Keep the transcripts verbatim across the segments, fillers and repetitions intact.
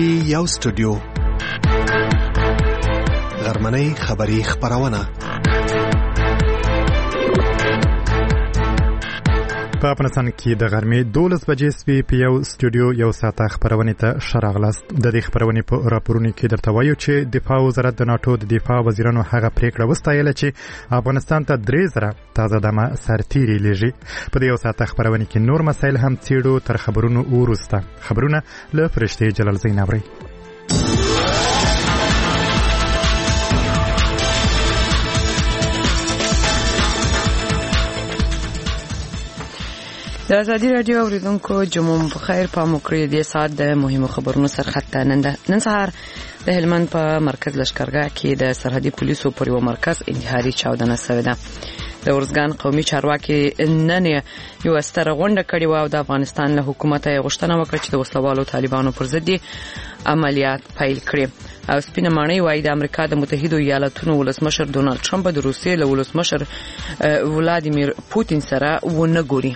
کې یو سټوډیو غرمنۍ خبری خبرونه په افغانستان کې د غرمې دولس بجې سپي په یو سټوډیو یو ساعته خبرونه ته شراغلاست. د دې خبرونه په راپورونو کې درته وایو چې دفاع وزارت د ناتو د دفاع وزیرانو هغه پریکړه وستایله چې افغانستان ته درې زره تازه دمه سرتیري لېږي. په دې یو ساعته خبرونه کې نور مسایل هم څېړو. تر خبرونو وروسته خبرونه له فرشتي جلال زین اوري. د ازادي رادیو اوریدونکو جمعه بخیر. په موکري د ساعت د مهمو خبرونو سرخط نن نن سهار د هلمند په مرکز لشکرګاه کې د سرحدي پولیسو پر یو مرکز انتحاري چاودنه شوې ده. د ورزګان قومي چارواکي نن یو ستره غونډه کړې و او د افغانستان له حکومت یې غوښتنه وکړه چې د وسلوالو طالبانو پر ضد عملیات پیل کړي. او سپینه ماڼۍ وايي د امریکا د متحده ایالاتونو ولسمشر ډونالد ټرمپ د روسیې له ولسمشر ولادیمیر پوتین سره ونه ګوري.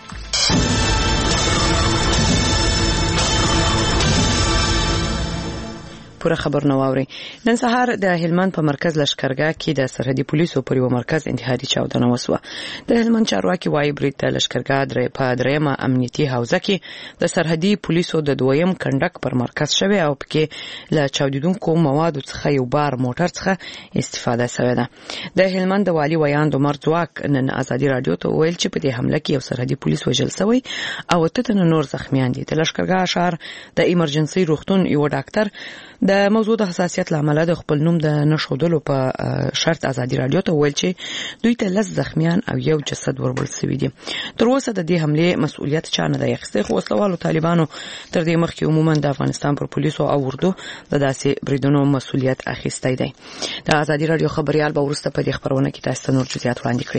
پوره خبر نو اوري. نن سهار د هلمند په مرکز لشکرګاه کې د سرحدي پولیسو پر یو مرکز انتحاري چاودنه وسوه. د هلمند چارواکي وايي برید د لشکرګاه درې په درېمه امنیتي حوزه کې د سرحدي پولیسو د دویم کنډک پر مرکز شوی او پکې له چاودیدونکو موادو څخه یو بار موټر څخه استفاده شوې ده. د هلمند د والي ویاند عمر ځواک نن ازادي رادیو ته ویل چې په دې حمله کې یو سرحدي پولیس وژل شوی او ته نور زخمیان دي. د لشکرګاه شهر د ایمرجنسي روغتون یو ډاکټر د موضوع د حساسیت لامل د خپل نوم د نشودلو په شرط ازادي رادیو ته ویل چې دوی ته لس زخمیان او یو جسد وربل شوی دي. تر اوسه د دې حمله مسؤلیت چا نه دی اخیستی، خو وسلوالو طالبانو تر دې مخکې عموما د افغانستان پر پولیسو او اردو د داسې بریدونو مسؤلیت اخیستی دی. د ازادي رادیو خبريال به ورسته په دې خبرونه کې تاسو نور جزئیات وړاندې کړي.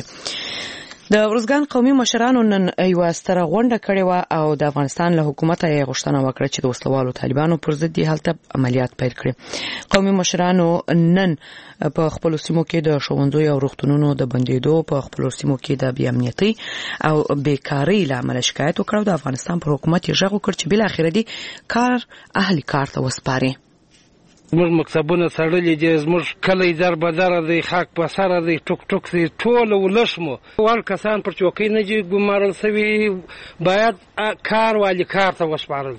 د ورزګان قومي مشرانو نن یو ستره غونډه کړې و او د افغانستان له حکومت یې غوښتنه وکړه چې د وسلوالو طالبانو پر ضد هلته عملیات پیل کړي. قومي مشرانو نن په خپل سیمو کې د ښوونځیو او روغتونونو د بندیدو، په خپل سیمو کې د بې امنیتۍ او بیکارۍ لامل شکایت وکړ. د افغانستان پر حکومت یې غږ وکړ چې بل اخر دي کار اهلي کار ته وسپاري. زموږ مکتبونه سړلې دي، زموږ کلی در بدر دی، خاک په سر دی، ټوک ټوک دی، ټول ولشمو وال کسان پر چوکۍ نه دي ګمارل شوي، باید کار والی کار ته وسپارل.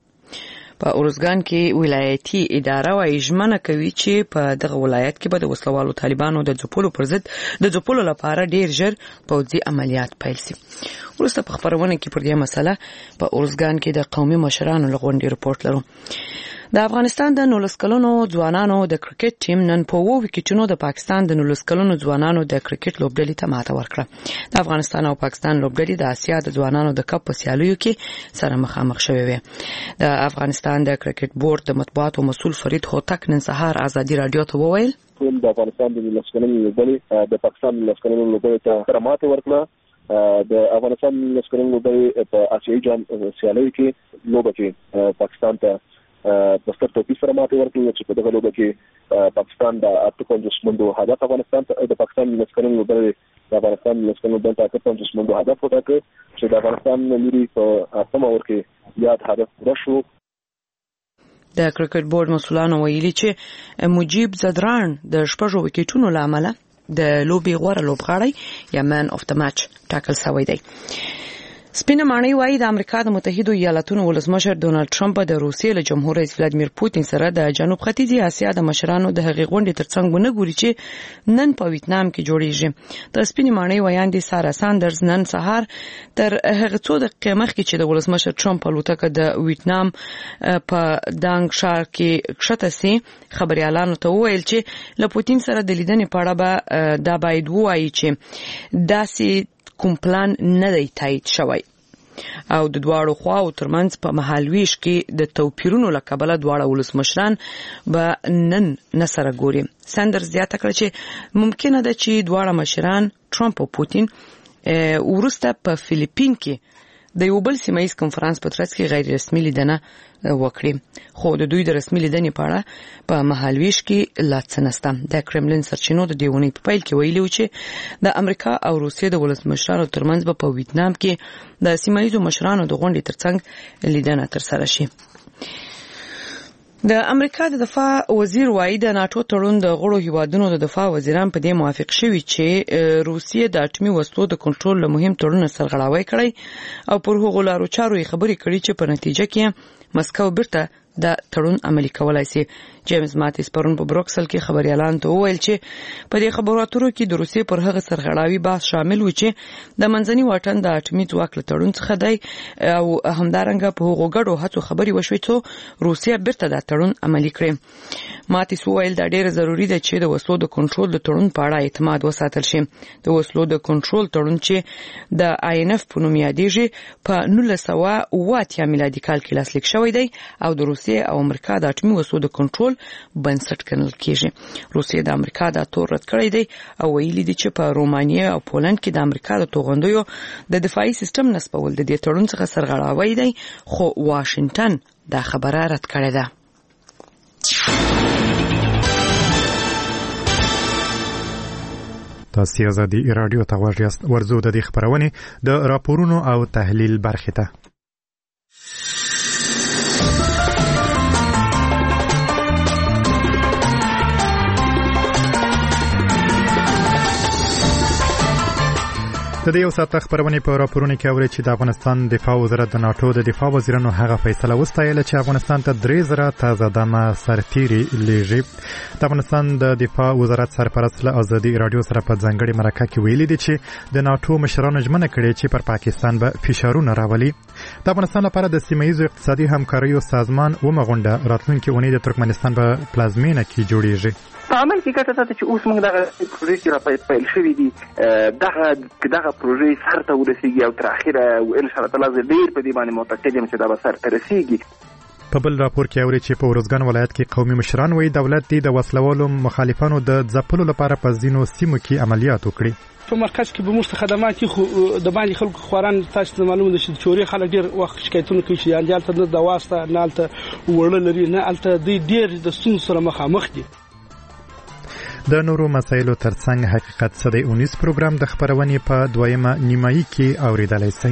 په ورزګان کې ولایتي اداره وايي ژمنه کوي چې په دغه ولایت کې به د وسلوالو طالبانو د ځپلو پر ضد د ځپلو لپاره ډیر ژر پوځي عملیات پیل شي. ورسته په خبرونه کې پر دې مسله په ورزګان کې د قومي مشرانو لغونډې رپورت لرو. د افغانستان د نولس کلنو ځوانانو د کرکټ ټیم نن په وو وکټونو د پاکستان د نولس کلنو ځوانانو د کرکټ لوبډلې ته ماته ورکړه. د افغانستان او پاکستان لوبډلې د اسیا د ځوانانو د کپ په سیالیو کې سره مخامخ شوې وي. د افغانستان د کرکټ بورډ د مطبوعاتو مسؤل فرید هوتک نن سهار ازادي رادیو ته وویل د افغانستان د نولس کلنو لوبډلې د پاکستان د نولس کلنو لوبډلې ته سره ماته ورکړه. د افغانستان د نولس کلنو لوبډلې په آسیایي جام سیالیو کې لوبه کې پاکستان ته په ستر توپیر سره ماته ورکړه چې په دغه لوبه کې پاکستان د اته پنځوس منډو هدف افغانستان د پاکستان د نسکرین لوبډلې د افغانستان د نسکرین لوبډلې ته اته پنځوس منډو هدف وټاکه چې د افغانستان لوري په اتم اور کې یاد هدف پوره شو. د کرکټ بورډ مسؤلانو ویلي چې مجيب زدران د شپږو وکټونو لامل د لوبي غوړه لوبغاړی یا مان اف د میچ ټاکل شوی دی. سپینه ماڼۍ وايي د امریکا د متحده ایالاتونو ولسمشر ډونالد ټرمپ د روسیې له جمهور رئیس ولادیمیر پوتین سره د جنوب ختیځي اسیا د مشرانو د هغې غونډې ترڅنګ ونه ګوري چې نن په ویتنام کې جوړیږي. د سپینه ماڼۍ ویاندې سارا ساندرز نن سهار تر هغه څو دقیقې مخکې چې د ولسمشر ټرمپ الوتکه د ویتنام په دانګ ښار کې کښته سي خبريالانو ته وویل چې له پوتین سره د لیدنې په اړه به دا باید ووایي چې داسې کوم پلان نه دی تایید شوی او د دواړو خواو ترمنځ په مهالویش کې د توپیرونو له کبله دواړه ولسمشران به نن نه سره ګوري. ساندرز زیاته کړه چې ممکنه ده چې دواړه مشران ټرمپ او پوتین وروسته په فلیپین کې د یو بل سیمایي کنفرانس په ترڅ کې غیر رسمي لیدنه وکړي، خو د دوی د رسمي لیدنې په اړه په مهالویش کې لا څه نشته. د کرملین سرچینو د دیونی په پیل کې ویلي و چې د امریکا او روسیې د ولسمشرانو ترمنځ به په ویتنام کې د سیمایي مشرانو د غونډې ترڅنګ لیدنه ترسره شي. د امریکا د دفاع وزیر وایي د ناتو تړون د غړو هیوادونو د دفاع وزیران په دې موافق شوي چې روسیې د اټومي وسلو د کنټرول له مهم تړون سرغړاوی کړی او پر هغو لارو چارو یې خبرې کړي چې په نتیجه کې مسکو بیرته د تړون عملي کولای شي. جیمز ماتیس پرون په بروکسل کې خبريالان ته وویل چې په دې خبرو اترو کې د روسیې پر هغه سرغړاوي بحث شامل و چې د منځني واټن د اټومي ځواک له تړون څخه دی او همدارنګه په هغو ګډو هڅو خبري وشوي چې روسیه بیرته د تړون عملي کړي. ماتیس وویل دا ډېر ضروری ده چې د وسلو د کنټرول د تړون په اړه اعتماد وساتل شي. د وسلو د کنټرول تړون چې د آی ان اف په نوم یادېږي په نولس سوه اوه اتیا میلادي کال کې لاسلیک شوی دی او د روسیې او امریکا د اټومي وسلو د کنټرول بنسټ ګڼل کیږي. روسیې د امریکا د تور رد کړی دی او ویلي دي چې په رومانیا او پولند کې د امریکا د توغندیو د دفاعي سیستم نصبول د دې تړون څخه سرغړاوی دی خو واشنگټن دا خبره رد کړې ده. تاسو آزادي رادیو ته غواړئ ورزو د دې خبرونه د راپورونو او تحلیل برخه ته. د دې یو ساعت خبرونه په راپورونه کې اوري چې د افغانستان دفاع وزارت د ناتو د دفاع وزیرانو هغه فیصله وستایله چې افغانستان ته درې زره تازه دمه سرتیري لیږي. د افغانستان د دفاع وزارت سرپرست له آزادي رادیو سره په ځانګړي مرکه کې ویلي دي چې د ناتو مشرانو ژمنه کړې چې پر پاکستان به فشارونه راولي. د افغانستان لپاره د سیمه‌ییزو اقتصادي همکاریو سازمان اومه غونډه راتلونکي اونۍ د ترکمنستان په پلازمینه کې جوړیږي. په عمل کې ګټه ده چې اوس موږ دغه پروژې چې را پیل شوي دي دغه دغه پروژې سر ته ورسېږي او تر اخره ان شاء الله تعالی ډېر په دې باندې معتقد یم چې دا به سر ته رسېږي. په بل راپور کې اوري چې په ورزګان ولایت کې قومي مشران وایي دولت دې د وسلوالو مخالفانو د ځپلو لپاره په ځینو سیمو کې عملیات وکړي. په مرکز کې به موږ خدمات خو د باندې خلکو خوران تاسو ته معلومه ده چې چوري خلک ډیر وخت شکایتونه کوي چې انجالته نه د واسطه نه الته وړل لري نه الته ډیر د ستونزو سره مخامخ دي. د نورو مسایلو ترڅنګ حقیقت څه دی اونیس پروګرام د خبرونې په دویمه نیمایي کې اوریدلای شئ.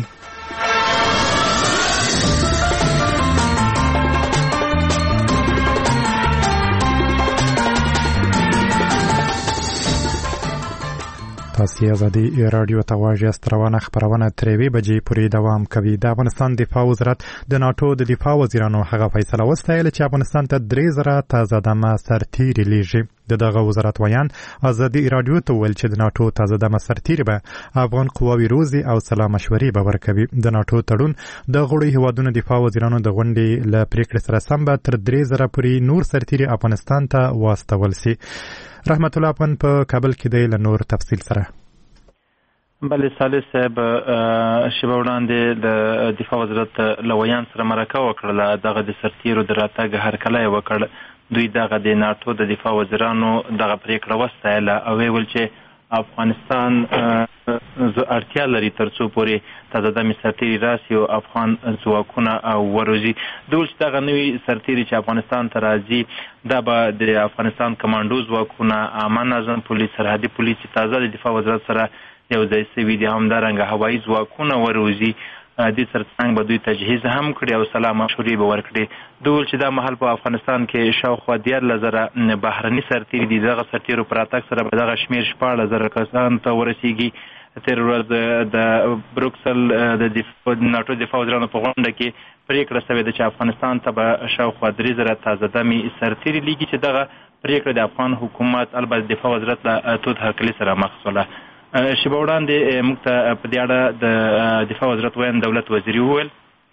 تاسو آزادي رادیو ته واجست روانه خبرونه ترې بجې پورې دوام کوي. د افغانستان دفاع وزارت د ناتو د دفاع وزیرانو هغه فیصله وستایله چې افغانستان ته درې زره تازه دمه سرتیري لیږي. د دغه وزارت ویان آزادي رادیو ته ویل چې د ناتو تازه دمه سرتیري به افغان قواوی روزي او سلا مشورې به ورکوي. د ناتو تړون د غړو هیوادونو دفاع وزیرانو د غونډې له پریکړې سره سم به تر درې زره پورې نور سرتیري افغانستان ته واستول شي. رحمت الله پن په کابل کې دی له نور تفصیل سره. بله صالح صاحب شیبه وړاندې د دفاع وزارت لویان سره مرکه وکړله دغه د سرتیرو د راتګ هرکلی یې وکړ. دوی دغه د ناتو د دفاع وزیرانو دغه پریکړه وستایله او ویل چې افغانستان اړتیا لري تر څو پورې تازه دمې سرتیري راسي او افغان ځواکونه وروزي. دوی چې دغه نوي سرتیري چې افغانستان ته راځي دا به د افغانستان کمانډو ځواکونه، عامه نظم پولیس، سرحدي پولیس چې تازه د دفاع وزارت سره یو ځای سوي دي، همدارنګه هوایي ځواکونه وروزي. دې ترڅنګ به دوی تجهیز هم کړي او سلا مشورې به ورکړي. دوی چې دا مهال په افغانستان کې شاوخوا دیارلس زره بهرني سرتیري دي. دغه سرتیرو په راتګ سره به دغه شمېر شپاړس زره کسانو ته ورسېږي. تېره ورځ د بروکسل د ناټو دفاع وزیرانو په غونډه کې پرېکړه شوې ده چې افغانستان ته به شاوخوا درې زره تازه دمې سرتیري لیږي چې دغه پرېکړه د افغان حکومت البته دفاع وزارت له تود هرکلي سره مخ شوله. شیبه وړاندې موږ ته په دې اړه د دفاع وزارت ویان دولت وزیري وویل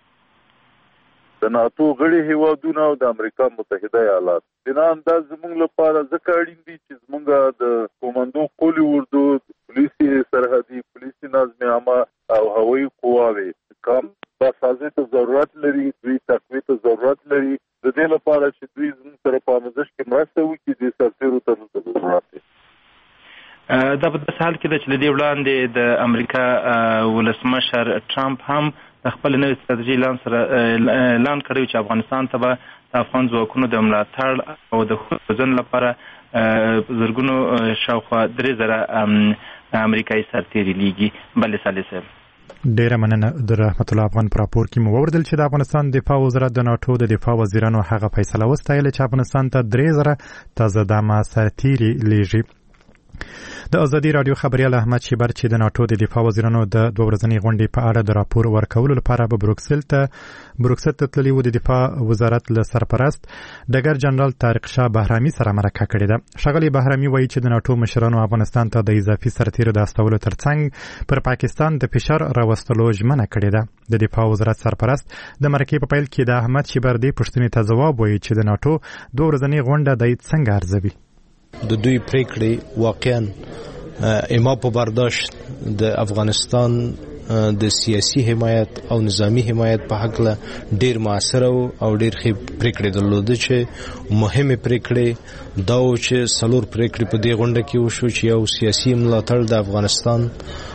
د ناتو غړي هیوادونه او د امریکا متحده ایالات بنان دا زموږ لپاره ځکه اړین دي چې زموږ د کومندو قولي اردو، پولیسي سرحدي، پولیسي نظم عامه او هوایي قواوې کم بسازۍ ته ضرورت لري، دوی تقویې ته ضرورت لري. د دې لپاره چې دوی زموږ سره په آموزش کې مرسته وکړي د سرتیرو ته ضرورت دی. دا په داسې حال کې ده چې له دې وړاندې د امریکا ولسمشر ټرمپ هم د خپل نوې ستراتیژۍ اعلان سره اعلان کړی چې افغانستان ته به د افغان ځواکونو د ملاتړ او د روزنې لپاره زرګونو شاوخوا درې زره امریکایي سرتیري لیږي. بلې صالح صاحب ډیره مننه د رحمت الله افغان پر راپور کې مو وردل چې د افغانستان دفاع وزارت د ناتو د دفاع وزیرانو هغه فیصله وستایله چې افغانستان ته درې زره تازه دمه سرتیري لیږي. د ازادي رادیو خبريال احمد شیبر چې د ناتو د دفاع وزیرانو د دوه ورځنۍ غونډې په اړه د راپور ورکولو لپاره به بروکسل ته بروکسل ته تللی و، د دفاع وزارت له سرپرست ډګر جنرال طارق شاه بهرامي سره مرکه کړې ده. ښاغلي بهرامي وایي چې د ناتو مشرانو افغانستان ته د اضافي سرتیرو د استولو ترڅنګ پر پاکستان د فشار راوستلو ژمنه کړې ده. د دفاع وزارت سرپرست د مرکې په پیل کې د احمد شیبر دې پوښتنې ته ځواب وایي چې د ناتو دوه ورځنۍ غونډه د څنګه ارزوي. د دوی پریکړې واقعا اما په برداشت د افغانستان د سیاسي حمایت او نظامی حمایت په حق له ډیر موثر او ډیر ښه پریکړې درلوده چې مهمه پریکړې دا و چې څلور پریکړې په دې غونډه کې وشو چې یو سیاسي ملاتړ د افغانستان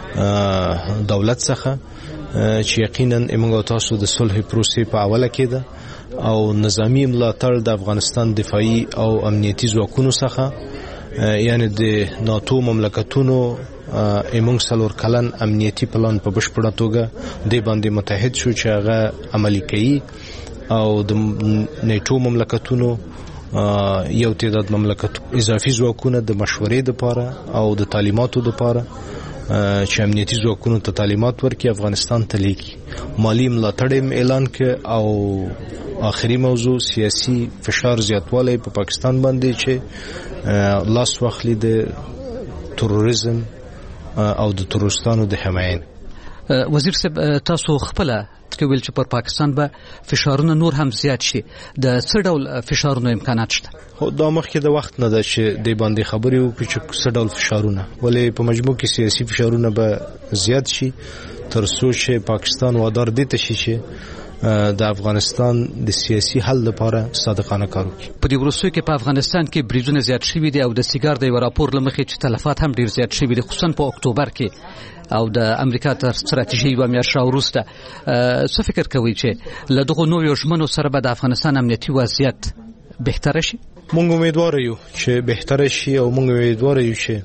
دولت څخه چې یقینا موږ تاسو د صلح پروسې په اوله کې ده او نظامی ملاتړ د افغانستان دفاعي او امنیتي ځواکونو څخه یعنی د ناتو مملکتونو ایمونګ سلور کلن امنیتي پلان په بشپړه توګه د باندې متحد شو چې هغه عملی کوي او د نیټو مملکتونو یو تعداد مملکتو اضافي ځواکونه د مشورې لپاره او د تعلیماتو لپاره چې امنیتي ځواکونو ته تعلیمات ورکړي افغانستان ته لیکي. مالی ملاتړ اعلان کړ او آخري موضوع سیاسي فشار زیاتوالی په پا پاکستان باندې چې لاس واخلي د تروریزم او د تروریستانو د حمایت. وزیر صاحب تاسو خپل ویل چې پر پاکستان به فشارونه نور هم زیات شي، د څه ډول فشارونو امکانات شته؟ خو دا مخکې د وخت نه ده چې د باندې خبرې وکړو چې څه ډول فشارونه، ولې په مجموع کې سیاسي فشارونه به زیات شي تر څو چې پاکستان وادار دي ته شي چې د افغانستان د سیاسي حل لپاره صادقانه کار وکړي. په دې وروستیو کې په افغانستان کې بریدونه زیات شوي دي او د سیګار د یو راپور له مخې چې تلفات هم ډیر زیات شوي دي، خصوصا په اکتوبر کې او د امریکا تر ستراتیژي یوه میاشت وروسته. څه فکر کوئ چې له دغو نویو ژمنو سره به د افغانستان امنیتي وضعیت بهتره شي؟ موږ امیدوار یو چې بهتره شي او موږ امیدوار یو چې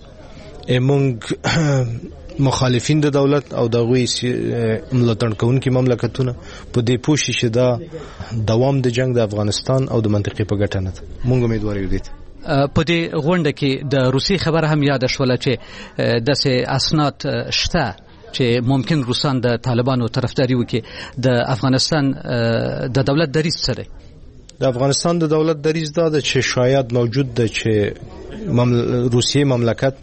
موږ مخالفین د دولت او د غوي ملاتړ کوونکي مملکتونه په دې پوښي چې دا دوام د جنگ د افغانستان او د منطقې په ګټه نه ده. موږ امیدوار یو دي. په دې غونډه کې د روسي خبره هم یاد شوله چې داسې اسناد شته چې ممکن روسان د طالبانو طرفداري وکړي. د افغانستان د دولت دریځ څه دی؟ د افغانستان د دولت دریځ دا ده چې شاید موجود ده چې ممل... روسیې مملکت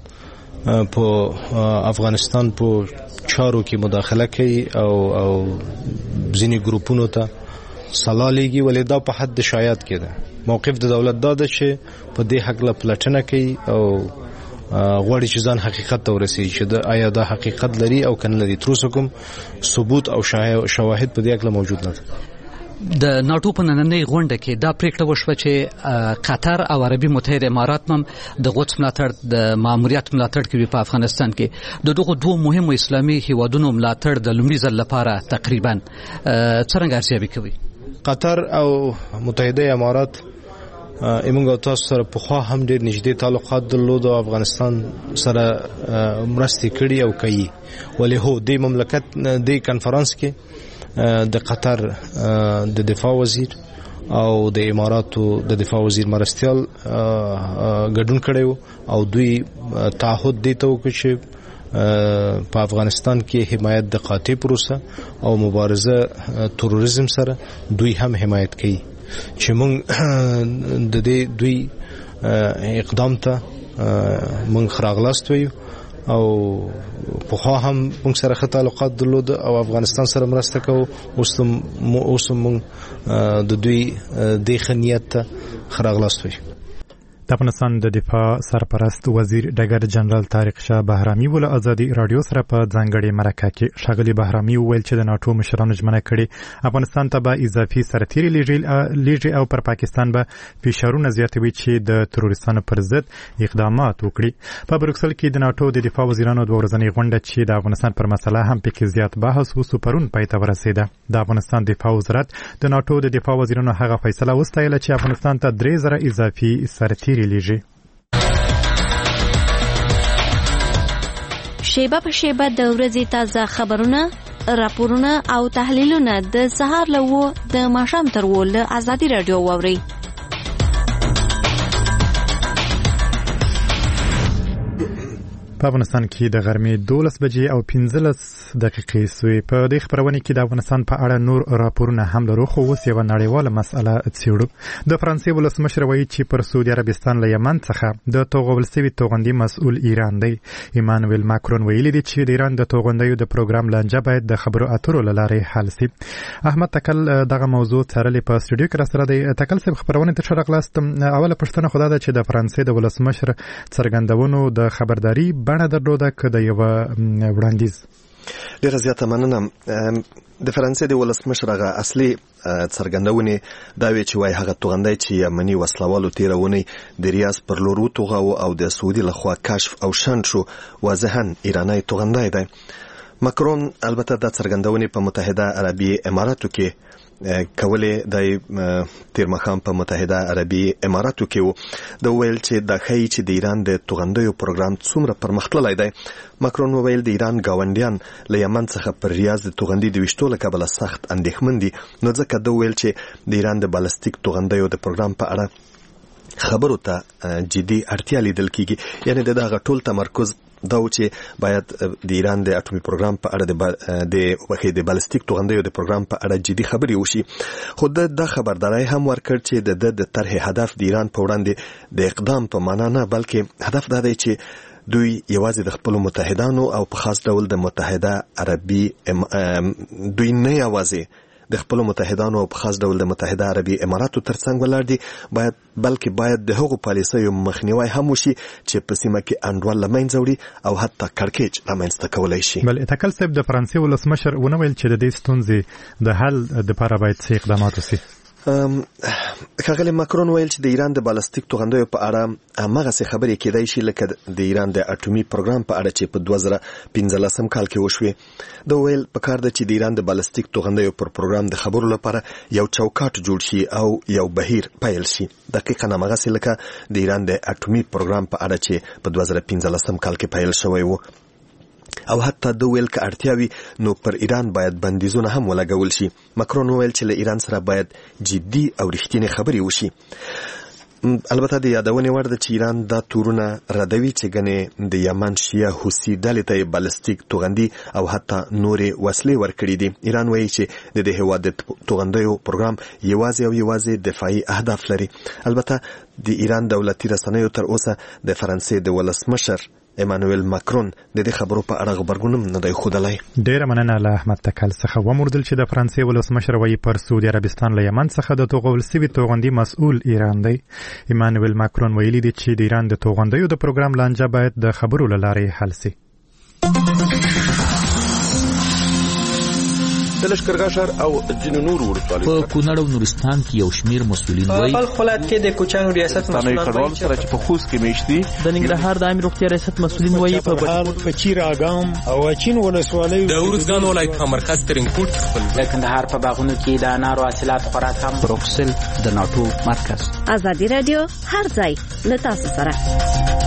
په افغانستان په چارو کې مداخله کوي او او ځینې ګروپونو ته سلا لیږي، ولې دا په حد شاید کې ده. موقف د دولت دا ده چې په دې حق له پلټنه کوي او غواړي چې ځان حقیقت ته ورسوي چې د آیا دا حقیقت لري او کنه لري. تر اوسه کوم ثبوت او شواهد په دې حق موجود نه ده. د ناتو په نننۍ غونډه کې دا پریکړه وشوه چې قطر او عربي متحده امارات هم د قدس ملاتړ د ماموریت ملاتړ کوي په افغانستان کې. د دغو دوه مهمو اسلامي هیوادونو ملاتړ د لومړي ځل لپاره تقریبا څرنګه ارزیابي کوي؟ قطر او متحده امارات ایمونګ تاسو سره په خوا هم ډېر نږدې تعلقات درلود او افغانستان سره مرستې کړي او کوي. ولې هو د مملکت د کانفرنس کې د قطر د دفاع وزیر او د اماراتو د دفاع وزیر مرستیال ګډون کړی او دوی تعهد دی ته وکړي چې په افغانستان کې حمایت د قاطع پروسه او مبارزه تروریزم سره دوی هم حمایت کوي چې موږ د دې دوی اقدام ته موږ خراغلاست ویو او په خوا هم موږ سره ښه تعلقات درلود او افغانستان سره مرسته کوو. اوس موږ د دوی د ښه نیت ته خراغلاست ویو. د افغانستان د دفاع سرپرست وزیر ډګر جنرال طارق شاه بهرامي ول ازادي رادیو سره په ځانګړي مرکه کې ښاغلي بهرامي وویل چې د ناتو مشرانو ژمنه کړې افغانستان ته به اضافي سرتیري لیږي او پر پاکستان به فشارونه زیاتوي چې د تروریستانو پر ضد اقدامات وکړي. په بروکسل کې د ناتو د دفاع وزیرانو دوه ورځنۍ غونډه چې د افغانستان پر مسله هم پکې زیات بحث وسو پرون پای ته ورسېده. د افغانستان دفاع وزارت د ناتو د دفاع وزیرانو هغه فیصله وستایله چې افغانستان ته درې زره اضافي سرتیري لیږي. شیبه په شیبه د ورځې تازه خبرونه راپورونه او تحلیلونه د سهار له و د ماښام تر و له ازادي رادیو واورئ. په افغانستان کې د غرمې دولس بجې او پنځلس دقیقې سوې. په دې خبرونه کې د افغانستان په اړه نور راپورونه هم لرو، خو اوس یوه نړیواله مسأله څېړو. د فرانسې ولسمشر وایي چې پر سعودي عربستان له یمن څخه د توغول سوي توغندي مسؤل ایران دی. ایمانویل ماکرون ویلي دی چې د ایران د توغندیو د پروګرام لانجه باید د خبرو اترو له لارې حل سي. احمد تکل دغه موضوع څارلې په سټوډیو کې راسره دی. تکل صاحب، خبرونه ته ښه راغلاست. اوله پوښتنه خو دا ده چې د فرانسې د ولسمشر څرګندونو د خبرداري بڼه درلوده که د یوه وړاندیز؟ ډېره زیاته مننه. د فرانسې د ولسمشر هغه اصلي څرګندونې دا وی چې وایي هغه توغندی چې یمني وسلوالو تېره اونۍ د ریاض پر لور وتوغاوه او د سعودي لخوا کشف او شنډ شو، واضحا ایرانی توغندی دی. ماکرون البته دا څرګندونې په متحده عربي اماراتو کې کولې د تیر مخام په متحده عربي اماراتو کې وو. د ویل چې د ښیي چې د ایران د توغندیو پروګرام څومره پرمختللی دی. ماکرون وویل د ایران ګاونډیان له یمن څخه پر ریاض د توغندي د ویشتو له کبله سخت اندېښمن دي، نو ځکه ده ویل چې د ایران د بالستیک توغندیو د پروګرام په اړه خبرو ته جدي اړتیا لیدل کیږي. یعنی د دغه ټول تمرکز دا و چې باید د ایران د اټومي پروګرام په اړه د وخت د بالستیک توغندیو د پروګرام په اړه جدي خبرې وشي. خو د خبرداري هم ورکړ چې د د طرح هدف د ایران په وړاندې د اقدام په معنا نه، بلکې هدف دا دی چې دوی یوازې د خپل متحدانو او په خاص ډول د متحده عربي دوی نه یوازې د خپل متحدانو او په خاص ډول د متحده عربي اماراتو ترڅنګ ولاړ دي، باید بلکې باید د هغو پالیسیو مخنیوی هم وشي چې په سیمه کې انډول له منځه وړي او حتی کړکېچ رامنځته کولی شي. بل اتکل صاحب، د فرانسې ولسمشر ونه ویل چې د دې ستونزې د حل دپاره باید څه اقدامات وشي؟ ښاغلی ماکرون ویل چې د ایران د بالستیک توغندیو په اړه هماغسې خبرې کېدای شي لکه د ایران د اټومي پروګرام په اړه چې په دوه زره پنځلسم کال کې وشوې. د ویل پکار ده چې د ایران د بالستیک توغندیو پر پروګرام د خبرو لپاره یو چوکاټ جوړ شي او یو بهیر پیل شي، دقیقا هماغسې لکه د ایران د اټومي پروګرام په اړه چې په دوه زره پنځلسم کال کې پیل شوی و. او حتی د ویل که اړتیا وي نو پر ایران باید بندیزونه هم ولګول شي. ماکرون وویل چې له ایران سره باید جدي او رښتینې خبرې وشي. البته د یادونې وړ ده چې ایران دا تورونه ردوي چې ګنې د یمن شیعه حوثي ډلې ته یې بالستیک توغندي او حتی نورې وسلې ورکړي دي. ایران وایي چې د دې هېواد د توغندیو پروګرام یوازې او یوازې دفاعي اهداف لري. البته د ایران دولتي رسنیو تر اوسه د فرانسې د ولسمشر ایمانویل ماکرون د دې خبرو په اړه غبرګون هم نه دی ښودلی. ډېره مننه له احمد تکل څخه. وموردل چې د فرانسې ولسمشر وایي پر سعودي عربستان له یمن څخه د توغول سوي توغندي مسؤل ایران دی. ایمانویل ماکرون ویلي دی چې د ایران د توغندیو د پروګرام لانجه باید د خبرو له لارې حل سي. د لشکرګاه ښار او ځینو نورو ولسوالیو په کونړ او نورستان کې یو شمېر مسؤلین وایي په خپل کې د کوچانو ریاست مسؤلین وایي چې په خوست کې میشتي د ننګرهار د عامه روغتیا ریاست مسؤلین وایي په بهار په چیر اګام او چین ولسوالیو د ورزګان ولایت په مرکز ترینکوټ خپل د کندهار په باغونو کې د انارو حاصلات خوراک هم بروکسل د ناټو مرکز. ازادي رادیو هر ځای له تاسو سره.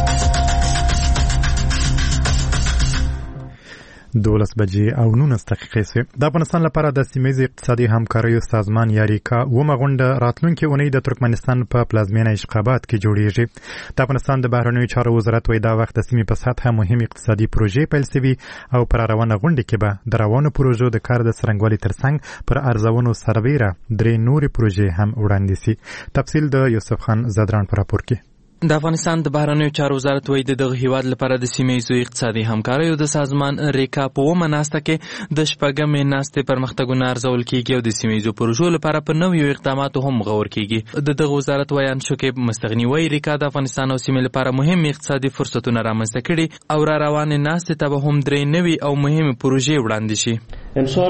دولس بجې او نولس دقیقې سوې. د افغانستان لپاره د سیمهییزې اقتصادي همکاریو سازمان یاریکا اومه غونډه راتلونکې اونۍ د ترکمنستان په پلازمینه اشقاباد کې جوړیږي. د افغانستان د بهرنیو چارو وزارت وایي دا وخت د سیمې په سطحه مهم اقتصادي پروژې پیل سوي او پر روانه غونډه کې به د روانو پروژو د کار د څرنګوالي ترڅنګ پر ارزونو سربیره درې نورې پروژې هم وړاندې سي. تفصیل د یوسف خان زدران په راپور کې. د افغانستان د بهرنیو چارو وزارت وایي د دغه هیواد لپاره د سیمهییزو اقتصادي همکاریو د سازمان ریکا په اومه ناسته کې د شپږمې ناستې پرمختګونه ارزول کیږي او د سیمهییزو پروژو لپاره په نویو اقداماتو هم غور کیږي. د دغه وزارت ویان شکیب مستغني وایي ریکا د افغانستان او سیمې لپاره مهم اقتصادي فرصتونه رامنځته کړي او را روانې ناستې ته به هم درې نوي او مهمې پروژې وړاندې شي. امسال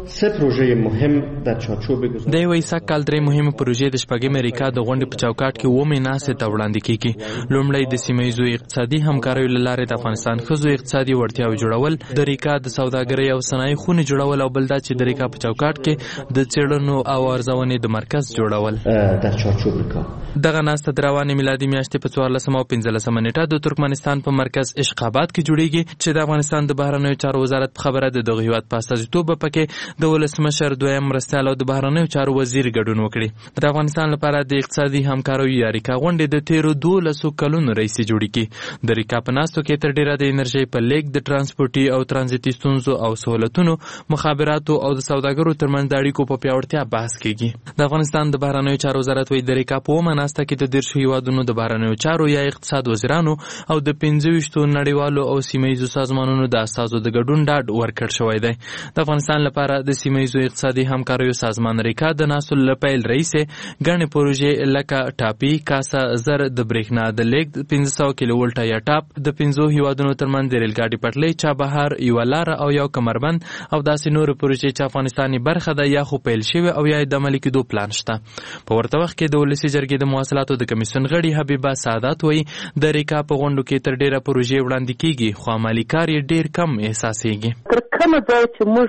سه پروژه مهم در چارچوب گذار د یو سا کال درې مهمه پروژې د شپږمې امریکا د غونډې په چوکاټ کې ومه ناسه ته وړاندې کیږي. لومړی د سیمه‌ییزو اقتصادي همکاریو لاره د افغانستان خزو اقتصادي وړتیاو جوړول، د ریکا د سوداګرۍ او صنایع خونې جوړول او بل دا چې د ریکا په چوکاټ کې د څېړنو او ارزونې د مرکز جوړول. در چارچوب ریکا دغه ناسته د روانې میلادي میاشتې په څوارلسمه او پنځلسمه نیټه د ترکمنستان په مرکز اشقاباد کې جوړیږي چې د افغانستان د بهرنیو چارو وزارت په خبره د دغه هیواد په استازیتوب پکې د ولسمشر دویم مرستیال او د بهرنیو چارو وزیر ګډون وکړي. د افغانستان لپاره د اقتصادي همکاریو یا ریکا غونډې د تیرو دولسو کلونو رئیسي جوړیږي. د ریکا په ناستو کې تر ډیره د انرژي په لیک د ترانسپورتي او ترانزیتي ستونزو او سہولتونو، مخابراتو او د سوداګرو ترمنځ د اړیکو په پیاوړتیا بحث کیږي. د افغانستان د بهرنیو چارو وزارت وایي د ریکا په ومه ناسته کې د دیرشو هیوادونو د بهرنیو چارو یا اقتصاد وزیرانو او د پنځه ویشتو نړیوالو او سیمه‌ییزو سازمانونو د اساسو د ګډون ډاډ ورکړ شوی دی. د افغانستان لپاره د سیمه‌ییزو اقتصادي همکاریو سازمان ریکا د ناسل لپیل رئیس غنې پروژې لکه ټاپي، کاسا زر د برېښنا د لیک پنځه سوه کیلو ولټا یا ټاپ، د پنځو هیوادونو ترمنځ د ریل ګاډي پټلۍ، چابهار، یو لار او یو کمربند او داسې نور پروژې چې افغانستاني برخه ده یا خو پیل شوی او یا د عملي کېدو پلان شته. په ورته وخت کې د ولسي جرګې د مواصلاتو د کمیسیون غړي حبیبه سعادت وایي د ریکا په غونډو کې تر ډیره پروژې وړاندې کیږي خو عملي کار یې ډیر کم احساسېږي. تر کومه ځای چې موږ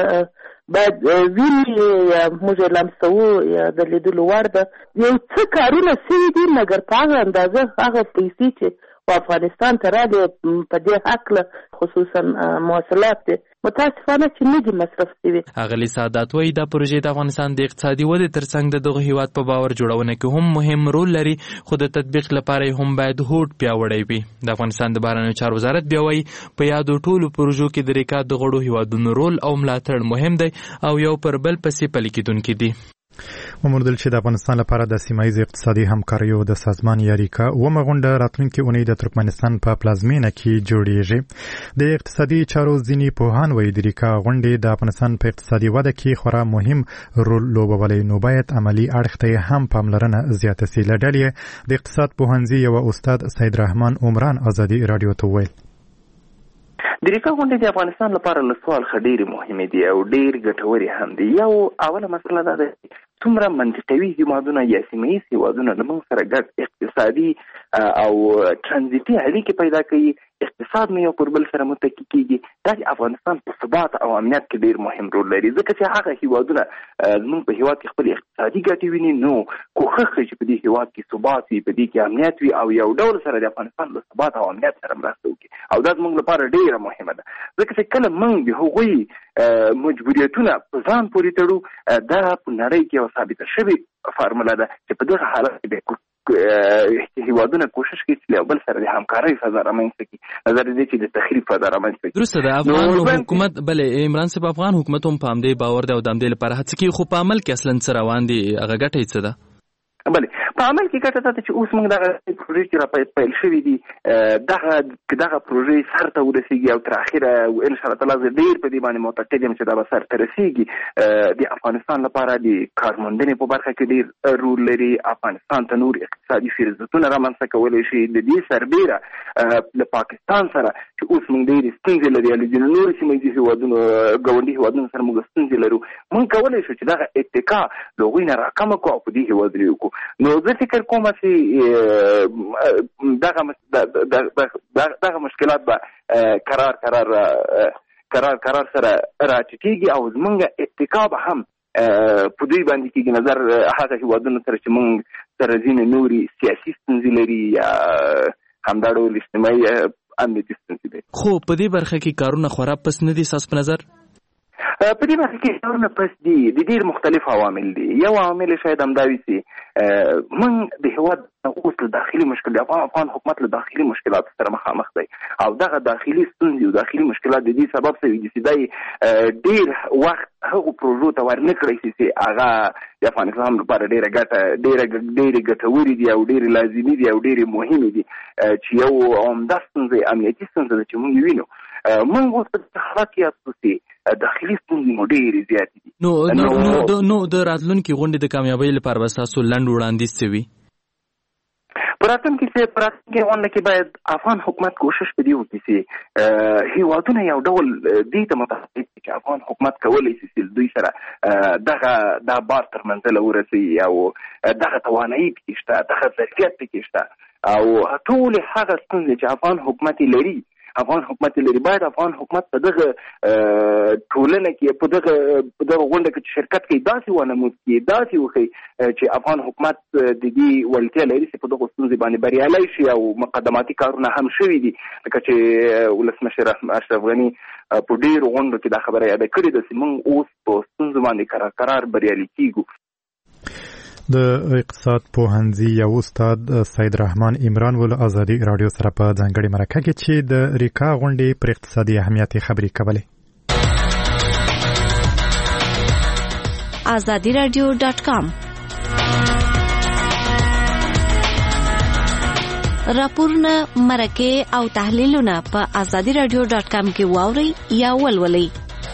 باید ویني یا موږ لمسوو یا د لیدلو وړ ده یو څه کارونه سوي دي، مګر په هغه اندازه هغه پیسې چې په افغانستان ته راغلې په دې هکله خصوصا مواصلات دي متاسفانه چې نه دي مصرف شوي. اغلي سعادت وایي دا پروژې د افغانستان د اقتصادي ودې ترڅنګ د دغه هیواد په باور جوړونه کې هم مهم رول لري، خو د تطبیق لپاره هم باید هوډ پیاوړی وي. د افغانستان د بهرنیو چارو وزارت بیا وایي په یادو ټولو پروژو کې د ریکا د غړو هیوادونو رول او ملاتړ مهم دی او یو پر بل پسې پلي کېدونکي دي. وموندل چې د افغانستان لپاره د سیمه‌ییز اقتصادي همکاریو د سازمان یا ریکا ومه غونډه راتلونکي اونۍ د ترکمنستان په پلازمینه کې جوړیږي. د اقتصادي چارو ځینې پوهان وایي د ریکا غونډې د افغانستان په اقتصادي وده کې خورا مهم رول لوبولی، نو باید عملی اړخ ته هم پاملرنه زیاته سي. له ډلې د اقتصاد پوهنځي یو استاد سید رحمان عمران ازادي رادیو ته وویل د ریکا غونډې د افغانستان لپاره له سوال څخه ډېرې مهمې دي او ډېر ګټورې هم دي. یو اوله مسله دا ده څومره منطقوي هیوادونه یا سیمه‌ییز هیوادونه له موږ سره ګډ اقتصادي او ترانزیتي اړیکې پیدا کوي، اقتصاد مې یو پر بل سره متکی کیږي. دا د افغانستان په ثبات او امنیت کې ډېر مهم رول لري، ځکه چې هغه هیوادونه زموږ په هیواد کې خپل اقتصادي ګټې ویني، نو کوښښ کوي چې په دې هیواد کې ثبات وي، په دې کې امنیت وي او یو ډول سره د افغانستان له ثبات او امنیت سره مرسته وکړي. او دا زموږ لپاره ډېره مهمه ده، ځکه چې کله موږ د هغوی مجبوریتونه په ځان پورې تړو، دا په نړۍ کې یو ثابته شوې فارموله ده چې په دغه حالت کې هیوادونه کوشش کوي چې یو بل سره د همکارۍ فضا رامنځته کړي، نظر دې چې د تخریب فضا رامنځته کړي. درسته ده افغان حکومت بلې عمران صاحب افغان حکومت هم په همدې باور دی او د همدې لپاره هڅه کوي، خو په عمل کې اصلا څه روان دي هغه ګټه یې څه ده؟ بله په عمل کې ګټه ده چې اوس موږ دغه پروژې چې را پیل شوي دي دغه دغه پروژې سر ته ورسېږي او تر اخره انشاءالله تعالی زه ډېر په دې باندې معتقد یم چې دا به سر ته رسېږي. د افغانستان لپاره د کارموندنې په برخه کې ډېر رول لري، افغانستان ته نور اقتصادي فرصتونه رامنځته کولی شي. د دې سربیره له پاکستان سره چې اوس موږ ډېرې ستونزې لري، له ځینو نورو سیمهییزو هیوادونو ګاونډي هیوادونو سره موږ ستونزې لرو، موږ کولی شو چې دغه اتکا له هغوی نه راکمه کړو او په دې هیوادونو یې وکړو. نو زه فکر کوم چې دغه دغه مشکلات به قرار قرار قرار قرار سره راټیټېږي او زموږ اتکا به هم په دوی باندې کېږي، نظر هغه هیوادونو سره چې موږ سره ځینې نورې سیاسي ستونزې لري یا همدا ډول اجتماعي امنیتي ستونزې لري. خو په دې برخه کې کارونه خورا پس نه دي ستاسو په نظر؟ په دې برخه کې کارونه پس دي، د ډېر مختلف عوامل دي. یو عامل شاید همدا وي چې موږ د هیواد اوس له داخلي مشکل د افغان حکومت له داخلي مشکلاتو سره مخامخ دی او دغه داخلي ستونزې او داخلي مشکلات د دې سبب شوي دي چې دی ډېر وخت هغو پروژو ته ورنه کړی شي چې هغه د افغانستان لپاره ډېره ګټه ډېره ډېرې ګټورې دي او ډېرې لازمي دي او ډېرې مهمې دي چې یو عمده ستونزه امنیتي ستونزه ده چې موږ یې وینو. موږ اوس په حالت کې یاستو چې داخلي ستونزې مو ډېرې زیاتې دي. نو نو د راتلونکي غونډې د کامیابۍ لپاره به ستاسو لنډ وړاندیز څه وي؟ په براتونکي چې براتونکي غونډه کې باید افغان حکومت کوشش وکړي چې هیوادونه یو ډول دې ته متحد چې افغان حکومت کولی شي چې دوی سره دغه دا بار تر منزله ورسوي او دغه توانایي پکې شته دغه ظرفیت پکې شته او ټول هغه ستونزې چې افغان حکومت لري افغان حکومت لري باید افغان حکومت په دغه ټولنه کې په دغه په دغه غونډه کې شرکت کوي داسې ونمود کوي داسې وښيي چې افغان حکومت د دې وړتیا لري چې په دغه ستونزې باندې بریالی شي او مقدماتي کارونه هم شوي دي لکه چې ولسمشر اشرف غني په ډېرو غونډو کې دا خبره یاده کړې ده چې موږ اوس په ستونزو باندې قرار قرار بریالي کیږو. د اقتصاد پوهنځي یو استاد سید رحمان عمران ول ازادي رادیو سره په ځانګړي مرکه کې چې د ریکا غونډې پر اقتصادي اهمیت خبرې کولې. azadi radio dot com راپورونه مرکه او تحلیلونه په azadi radio dot com کې واوري یا ولولئ.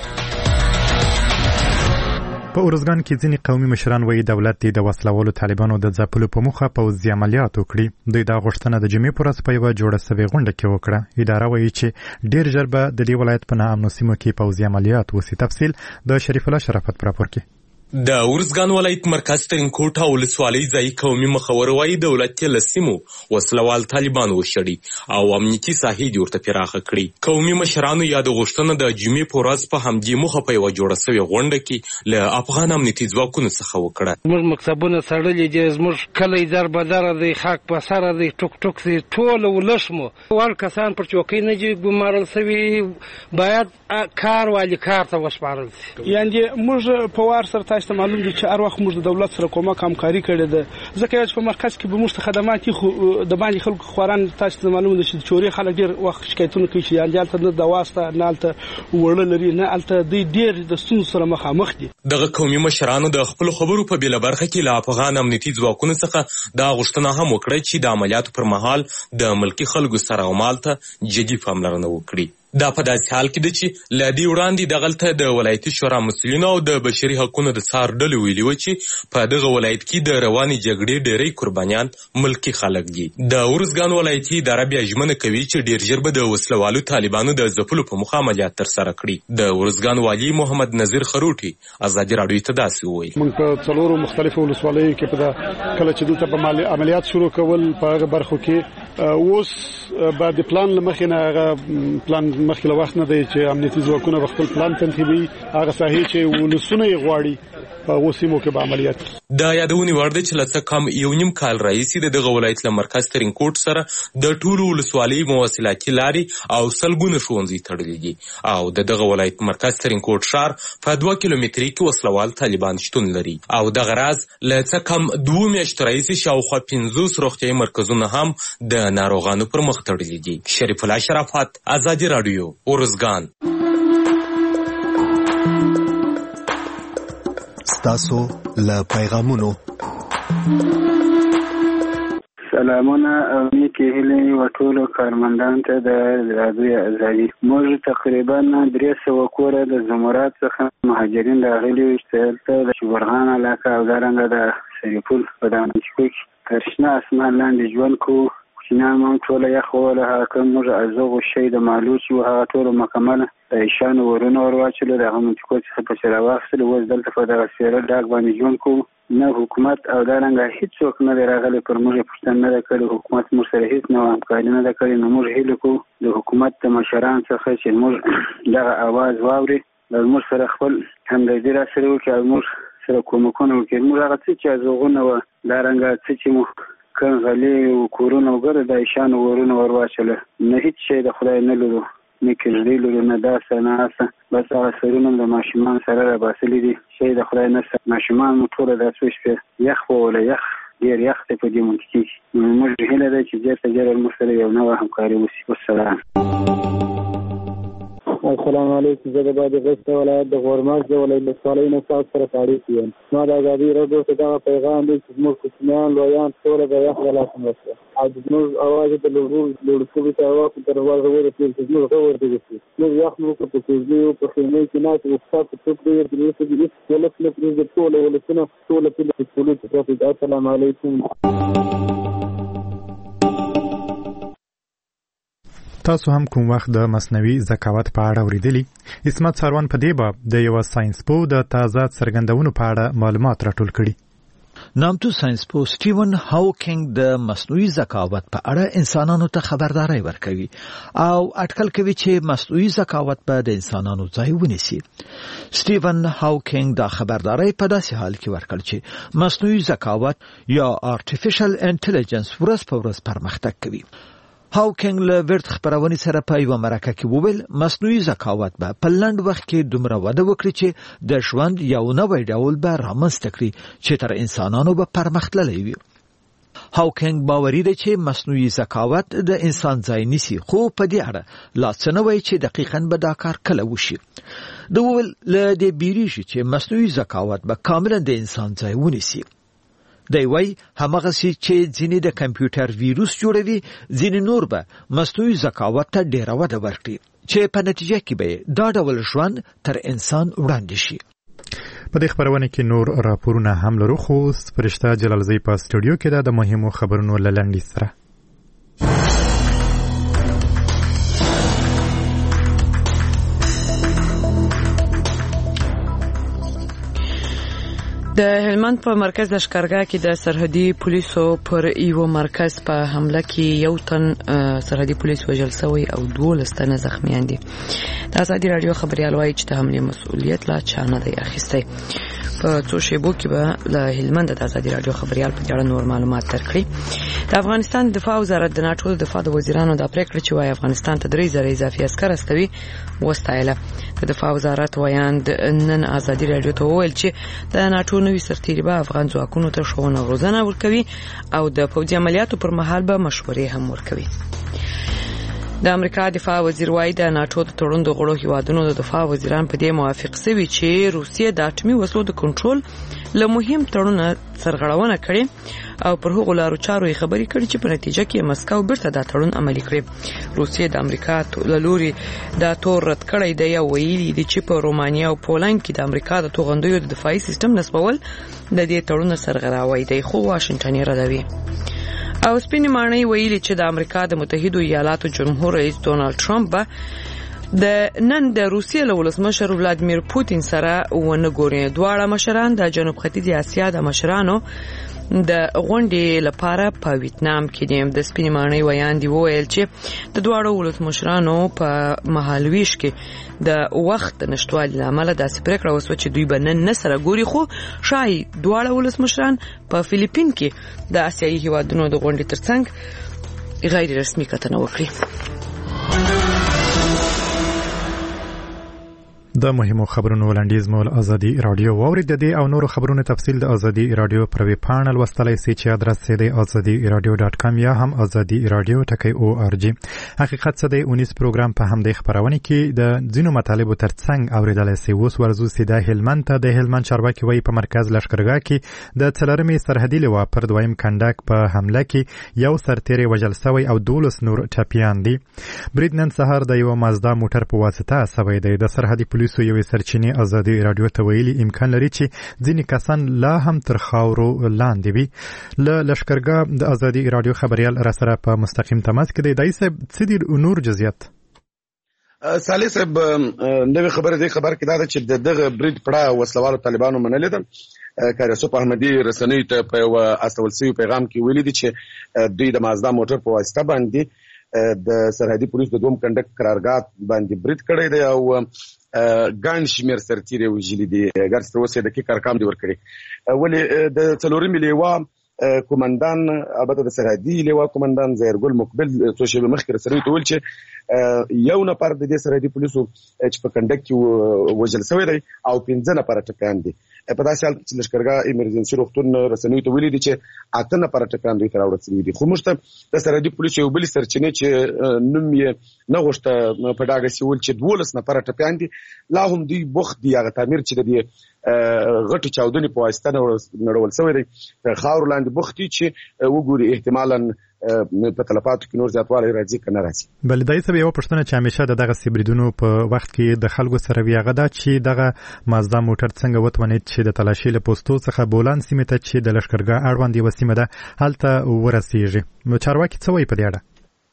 په اورزګان کې ځینې قومي مشران وایي دولت د وسلوالو طالبانو د ځپلو په موخه پوځي عملیات وکړي. دوی دا غوښتنه د جمعې په ورځ په یوه جوړه سوې غونډه کې وکړه. اداره وایي چې ډېر ژر به د دې ولایت په ناامنو سیمو کې پوځي عملیات وسي. تفصیل د شریف الله شرافت په راپور کې. د اورزګان ولایت مرکز ترینکوټ او ولسوالۍ ځایي قومي مخور وایي دولت یې له سیمو وسلوال طالبان وشړي او امنیتي ساحې دې ورته پراخه کړي. قومي مشرانو یا د غوښتنه د جمعې په ورځ په همدې موخه په یوه جوړه سوې غونډه کې له افغان امنیتي ځواکونو څخه وکړه. زموږ مکتبونه څړلي دي، زموږ کلی در بدره دی، خاک په سره دی، ټوک ټوک دی، ټول ولس مو وړ کسان پر چوکۍ نه دي ګمارل سوي، باید کار والي کار ته وسپارل شي. یعنې موږ په وار سره تاسو ته معلوم دي چې هر وخت موږ د دولت سره کومک همکاري کړې ده، ځکه چې په مرکز کې به موږ ته خدمات خو د باندې خلکو خوران تاسو ته معلوم دي چې چوري خلک ډېر وخت شکایتونه کوي چې یعنې هلته نه دوا شته نه هلته وړه لري نه هلته دوی ډېر د ستونزو سره مخامخ دي. دغه قومي مشرانو د خپلو خبرو په بېله برخه کې له افغان امنیتي ځواکونو څخه دا غوښتنه هم وکړه چې د عملیاتو پر مهال د ملکي خلکو سره او مال ته جدي پاملرنه وکړي. دا په داسې حال کې ده چې له دې وړاندې دغلته د ولایتي شورا مسؤلینو او د بشري حقونو د څار ډلې ویلي وه چې په دغه ولایت کې د روانې جګړې ډېری قربانیان ملکي خلک دي. د اورزګان ولایتي اداره بیا ژمنه کوي چې ډېر ژر به د وسلوالو طالبانو د ځپلو په موخه عملیات ترسره کړي. د اورزګان والي محمد نذیر خروټي ازادي راډیو ته داسې وویل: موږ په څلورو مختلفو ولسوالیو کې په کله چې دلته په عملیات شروع کول په هغه برخو کې اوس بعد پلان لمخې نه هغه پلان مخکې له وخت نه دی چې امنیتي ځواکونه به خپل پلان تنظیموي، هغه ساحې چې ولسونه یې غواړي په هغو سیمو کې به عملیات. دا یادونې وړ ده چې له څه کم یو نیم کال راهیسې د دغه ولایت له مرکز ترینکوټ سره د ټولو ولسوالیو مواصلاتي لارې او سلګونه ښوونځي تړلي دي او د دغه ولایت مرکز ترینکوټ ښار په دوه کیلومترۍ کې وسلوال طالبان شتون لري او دغه راز له څه کم دوه میاشتو راهیسې شاوخوا پنځوس روغتیایي مرکزونه هم د ناروغانو پر مخ تړلي دي. شریف الله شرافت، ازادي راډیو، اورزګان. ستاسو له پیغامونو سلامونه او نیکې هیلې وټولو کارمندان ته د رادیو ازادي. موږ تقریبا درې سوه کوره د زمرات څخه مهاجرین راغلي وو چې دلته د شبرغان علاقه او دارنګه د سریپول په دامنچکو کې تر شنه اسمان لاندې ژوند کوو. کوچنیان مو ټوله یخ ووهله، هغه کوم موږ ازغو شی د مالو چې وو هغه ټوله مکمله د ایشانو ورونه ور واچولو، د هغه منطقو څخه پسې راواخیستلو. اوس دلته په دغه سپېره ډاګ باندې ژوند کوو. نه حکومت او دارنګه هېڅوک نه دی راغلی پر موږ یې پوښتنه نه ده کړې. حکومت موږ سره هېڅ نوع همکاري نه ده کړې. نو موږ هیله کوو د حکومت د مشرانو څخه چې موږ دغه اواز واوري او موږ سره خپل همدردي را سره وکړي او موږ سره کومکونه وکړي. موږ هغه څه چې ازغونه وه دارنګه څه چې مو کنغلې و کورونه وګوره د ایشانو ورونه ور واچوله، نه هېڅ شی د خدای نه لرو، نه کږدۍ لرو، نه داسه نه هسه، بس هغه سرونه د ماشومان سره راباسلي دي، شی د خدای نه سه. ماشومان مو ټوله دا څو شپې یخ ووله، یخ ډېر یخ دی په دې منطقې کې. موږ هیله ده چې ژر تر ژره موږ سره یو نوی همکاري وشي. والسلام. السلام علیکم. زه د بادغیس ولایت د غورماش د ولسوالۍ نه تاسو سره تاریخ یم. ما د ازادي راډیو ته دغه پیغام دی چې زموږ کوچنیان لویان ټوله د یخ له لاسه مرسته او زموږ اواز د لوړسوي ته هوا تر ورغه ورسېږي چې زموږ غوړ دی چې موږ یخ مو په کوزدي او په خیمې کې ناست او ستاسو په څوک دی چې دې څه دې ولس نه پرېږدي ټوله ولسونه ټوله په دې ټولو ته السلام علیکم. تاسو هم کوم وخت د مصنوعي ذکاوت په اړه اوریدلی؟ اسمت ساروان په دې باب د یو ساينس پوه د تازه څرګندونو په اړه معلومات راټول کړي. نامتو ساينس پوه سټیون هاوکینګ د مصنوعي ذکاوت په اړه انسانانو ته خبرداري ورکوي او اټکل کوي چې مصنوعي ذکاوت به د انسانانو ځای ونیسي. سټیون هاوکینګ دا خبرداري په داسې حال کې ورکړ چې مصنوعي ذکاوت یا آرټیفیشل انټيليجنس ورځ په ورځ پرمختګ کوي. هاوکینګ له ورت خبرونې سره په یو مرکه کې وویل مصنوعي ذکاوت به په لنډ وخت کې دومره وده وکړي چې د ژوند یو نوی ډول به رامنځته کړي چې تر انسانانو به پرمختللی وي. هاوکینګ باوري دی چې مصنوعي ذکاوت د انسان ځای نیسي، خو په دې اړه لا څه نه وایي چې دقیقاً به دا کار کله وشي. د وویل له دې بیریږي چې مصنوعي ذکاوت به کاملا د انسان ځای ونیسي. دی وای همغه سي چې ځینې د کمپیوټر ویروس جوړوي، ځینې نور به مصنوعي ذکاوت ته ډیره وده ورکړي چې په نتیجه کې به دا ډول ژوند تر انسان وړاندې شي. په دې خبرونه کې نور راپورونه هم لرو، خو فرشته جلالزی په سټوډیو کې د مهمو خبرونو لړندې سره. د هلمند په مرکز لشکرګاه کې د سرحدي پولیسو پر یو مرکز په حمله کې یو تن سرحدي پولیس وژل شوی او دولس تنه زخمیان دي. د ازادي رادیو خبريال وایي چې د حملې مسؤلیت لا چا نه دی اخیستی. په څو شیبو کې به له هلمند د ازادي رادیو خبريال په اړه نور معلومات درکړي. د افغانستان دفاع وزارت د ناټو د دفاع د وزیرانو د پریکړې چې وايي افغانستان ته درې زره اضافي عسكر استوي وستایله. د دفاع وزارت ویاند نن ازادي رادیو ته وویل چې د ناټو نوي سرتیري به افغان ځواکونو ته ښوونه او روزنه ورکوي او د پوځي عملیاتو پر مهال به مشورې هم ورکوي. د امریکا دفاع وزیر وایي د ناټو د تړون د غړو هیوادونو د دفاع وزیران په دې موافق شوي چې روسیه د اټومي وسلو د کنټرول له مهم تړون سرغړونه کړي او پر هغو لارو چارو یې خبرې کړي چې په نتیجه کې مسکو بیرته دا تړون عملي کړي. روسیه د امریکا له لوري دا تور رد کړی دی او ویلي دي چې په رومانیا او پولند کې د امریکا د توغندیو د دفاعي سیستم نصبول د دې تړون سرغړاوی دی، خو واشنگټن یې ردوي. او سپینې ماڼۍ ویلي چې د امریکا د متحدو ایالاتو جمهور رئیس ډونالد ټرمپ به د نن د روسیې له ولسمشر ولادیمیر پوتین سره ونه ګوري. دواړه مشران د جنوب ختیځې اسیا د مشرانو د غونډې لپاره په ویتنام کې دي. د سپینې ماڼۍ ویاندې وویل چې د دواړو ولسمشرانو په مهالویش کې د وخت نشټوالي له امله داسې پریکړه وسوه چې دوی به نن نه سره ګوري، خو شاید دواړه ولسمشران په فلیپین کې د اسیایي هیوادونو د غونډې ترڅنګ غیر رسمي کتنه وکړي. د مهمو خبرونو وړاندیز مول ازادي رادیو واورید. د دې او نورو خبرونو تفصیل د ازادي رادیو پر ویب پاڼه لوستلای شئ چې ادرس یې د ازادي رادیو ډاټ کام یا هم ازادي رادیو ټکی او ار جی. حقیقت څه دی اونیس پروګرام په همدې خبرونه کې د ځینو مطالبو ترڅنګ اوریدلای شئ. اوس ورزو سیده هلمند ته. د هلمند چارواکي وایي په مرکز لشکرګاه کې د څلورمې سرحدي لوا پر دویم کنډک په حمله کې یو سرتیری وژل شوی او دولس نور ټپیان دي. برید نن سهار د یو مازدا موټر په واسطه سوی دی. د سرحدي پولیسو یوې سرچینې ازادي رادیو ته ویلي امکان لري چې ځینې کسان لا هم تر خاورو لاندې وي. له لشکرګاه د ازادي رادیو خبريال را سره په مستقیم تماس کې دی. دای صاحب څه دي نور جزئیات؟ صالح صاحب نوې خبره دی خبر کې دا ده چې دغه برید پړه وسلوالو طالبانو منلې ده. کاریاسوف احمدي رسنیو ته په یو استول سوي پیغام کې ویلي دي چې دوی د مازدا موټر په واسطه باندې د سرحدي پولیس د دوم کنډک قرارګاه باندې برید کړی دی او ګڼ شمېر سرتیري وژلي دي. ګر تر اوسه دقیق ارقام دي ورکړي. ولې د څلورمې لیوا کومندان البته د سرحدي لیوا کومندان ظاهرګل مقبل څو شیبې مخکې رسنیو ته ویل چې یو نفر د دې سرحدي پولیسو چې په کنډک کې وژل شوی دی او پنځه نفر ټپیان دي. په داسې حال چې لشکرګاه ایمرجنسي روغتون رسنیو ته ویلي دي چې اته نفر ټپیان دوی ته راوړل شوي دي. خو موږ ته د سرحدي پولیسو یو بلې سرچینې چې نوم یې نه غوښته په ډاګه سیول چې دولس نفر ټپیان دي لا هم دوی بوخت دي هغه تعمیر چې د دې غټي چاودنې په واسطه نړول شوی دی خاور لاندې بوخت دي چې وګوري احتمالاً په تلفاتو کې نور زیاتوالی راځي که نه راځي. بلې دای صاحب یوه پوښتنه چې همیشه د دغه بریدونو په وخت کې د خلکو سره وي هغه دا چې دغه مازدا موټر څنګه وتوانېد چې د تلاشۍ له پوستو څخه بولان سیمې ته چې د لښکرګاه اړوند یوه سیمه ده هلته ورسیږي. چارواکي څه وایي په دې اړه؟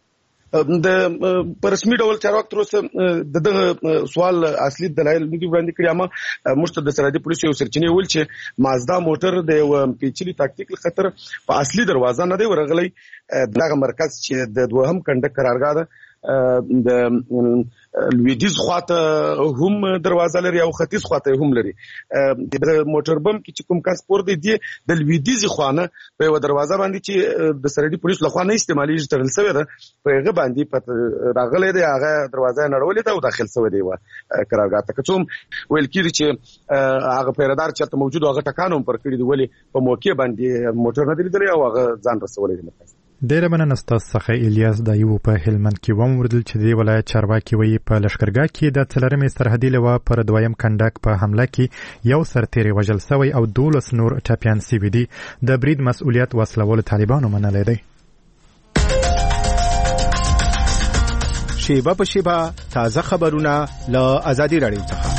د په رسمي ډول چارواکو تر اوسه دغه سوال اصلي دلایل نه دي وړاندې کړي، اما موږ ته د سرحدي پولیسو یو سرچینې ویل چې مازدا موټر د یو پیچلي تاکتیک له خطر په اصلي دروازه نه دی ورغلی. دغه مرکز چې د دوهم کنډک قرارګاه ده د لویدیز خواته هم دروازه لري او ختیځ خواته هم لري. د موټر بم کې چې کوم کس پور دی دی د لویدیز خوانه په یو دروازه باندې چې د سرحدي پولیس لخوا نه استعمالېږي تړل شوی ده، په هغه باندې پته راغلی دی، هغه دروازه نړولې ده او داخل شوی دی و قرارګاه ته. که څوم ویل کېږي چې هغه پیرادار چېرته موجود و هغه ټکان هم پر کړي دي، ولې په موقع باندې موټر نه دی لیدلی او هغه ځان رسولی دی مرکز. ډیره مننه ستاسو څخه الیاس دایو په هلمند کې وموردل چې د ولایت چارواکي وایي په لشکرګاه کې د څلورمې سرحدي لوا پر دویم کنډک په حمله کې یو سرتیری وژل شوی او دولس نور ټپیان شوي دي. د برید مسؤلیت وسلوالو طالبانو منلی دی. شیبه په شیبه تازه خبرونه له ازادي راډیو څخه.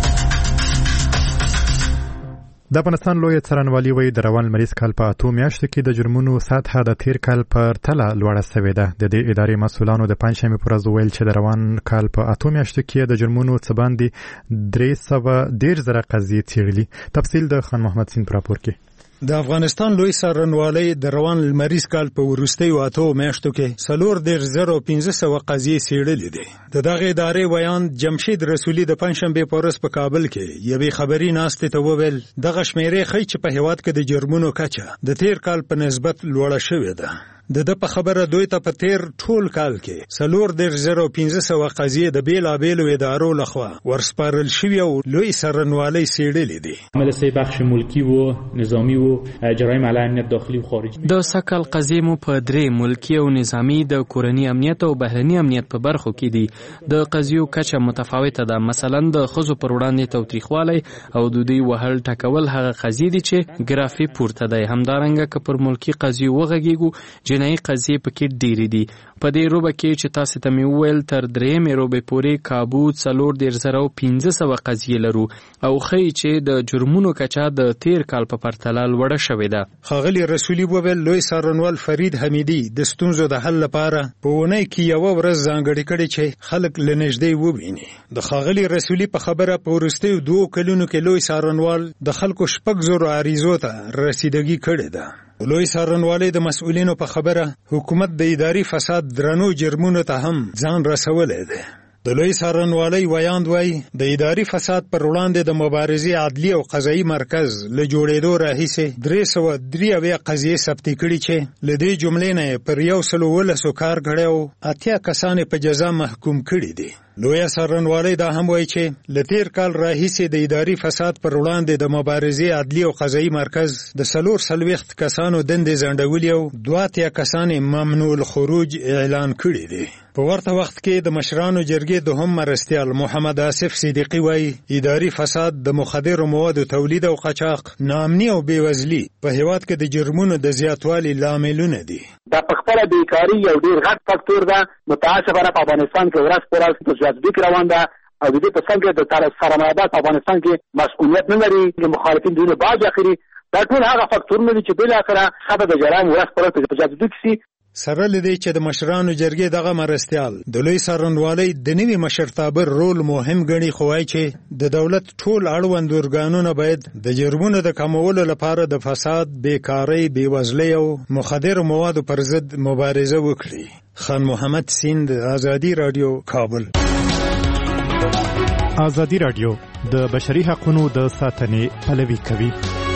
د افغانستان لوی څارنوالي وایي د روان لمریز کال په اتو میاشتو کې د جرمونو سطحه د تیر کال پر تله لوړه شوې ده. د دې ادارې مسؤلانو د پنجشنبې په ورځ وویل چې د روان کال په اتو میاشتو کې د جرمونو څه باندې درې سوه دېرش زره قضیې څېړلي. تفصیل د خان محمد سین په راپور کې. د افغانستان لوی څارنوالۍ د روان لمریز کال په وروستیو اتو میاشتو کې څلور دېرش زره پنځه سوه قضیې څېړلې دي. د دغې ادارې ویان جمشید رسولي د پنجشنبې په ورځ په کابل کې یوې خبري ناستې ته وویل دغه شمېرې ښیي چې په هېواد کې د جرمونو کچه د تیر کال په نسبت لوړه شوې ده. د ده په خبره دوی ته په تیر ټول کال کې څلور دېرش زره پنځه سوه قضیې د بېلابېلو ادارو لخوا ورسپارل شوي او لوی څارنوالۍ څېړلې دي. مدرسه بخش ملکی و نظامی و جرایم علیه امنیت داخلی و خارجی. د سکل قضیې مو په درې ملکی او نظامی د کورني امنیت او بهرني امنیت په برخو کې دي. د قضیو کچه متفاوته ده. مثلا د ښځو پر وړاندې تاوتریخوالی او د دوی وهل ټکول هغه قضیې دي چې ګرافي پورته دی. همدارنګه که پر ملکی قضیو وغږیږو جنایي قضیې پکې ډېرې دي. په دې روبه کې چې تاسو ته مې وویل تر درېیمې روبې پورې کابو څلور دېرش زره او پنځه سوه قضیې لرو او ښیي چې د جرمونو کچه د تیر کال په پرتله لوړه شوې ده. ښاغلي رسولي وویل لوی څارنوال فرید حمیدي د ستونزو د حل لپاره په اونۍ کې یوه ورځ ځانګړې کړې چې خلک له نږدې وویني. د ښاغلي رسولي په خبره په وروستیو دوو کلونو کې لوی څارنوال د خلکو شپږ زرو عریضو ته رسیدګي کړې ده. لوی څارنوالۍ د مسؤلینو په خبره حکومت د اداري فساد درنو جرمونو ته هم ځان رسولی دی. د لوی څارنوالۍ ویاند وایي د اداري فساد پر وړاندې د مبارزې عدلي او قضایي مرکز له جوړېدو راهیسې درې سوه درې اویا قضیې ثبتې کړي چې له دې جملې نه یې پر یو سلو ولسو کار کړی او اتیا کسان یې په جزا محکوم کړي دي. لویه څارنوالۍ دا هم وایي چې له تیر کال راهیسې د اداري فساد پر وړاندې د مبارزې عدلي او قضایي مرکز د څلور څلوېښت کسانو دندې ځنډولي او دوه اتیا کسان یې ممنوع الخروج اعلان کړي دي. په ورته وخت کې د مشرانو جرګې دوهم مرستیال محمد آصف صدیقي وایي اداري فساد د مخدرو موادو تولید او قاچاق، ناامني او بېوزلي په هېواد کې د جرمونو د زیاتوالي لاملونه دي. دا پخپله بیکاري یو ډېر غټ فاکتور ده. متاسفانه په افغانستان کې ورځ په ورځ په جذبې کې روان ده او د دې په څنګ کې د سرمایه‌دار په افغانستان کې مسؤلیت نه لري. د مخالفین دونه باج اخلي. دا ټول هغه فاکتورونه دي چې بالاخره ښه د جرایم ورځ په ورځ په جذبې کې سي. سره له دې چې د مشرانو جرګې دغه مرستیال د لوی څارنوالۍ د نوي مشرتابه رول مهم ګڼي، خو وایي چې د دولت ټول اړوند ارګانونه باید د جرمونو د کمولو لپاره د فساد، بیکارۍ، بېوزلۍ او مخدرو موادو پر ضد مبارزه وکړي. خان محمد سیند، ازادي راډیو، کابل. ازادي راډیو د بشري حقوقو د ساتنې پلوي کوي.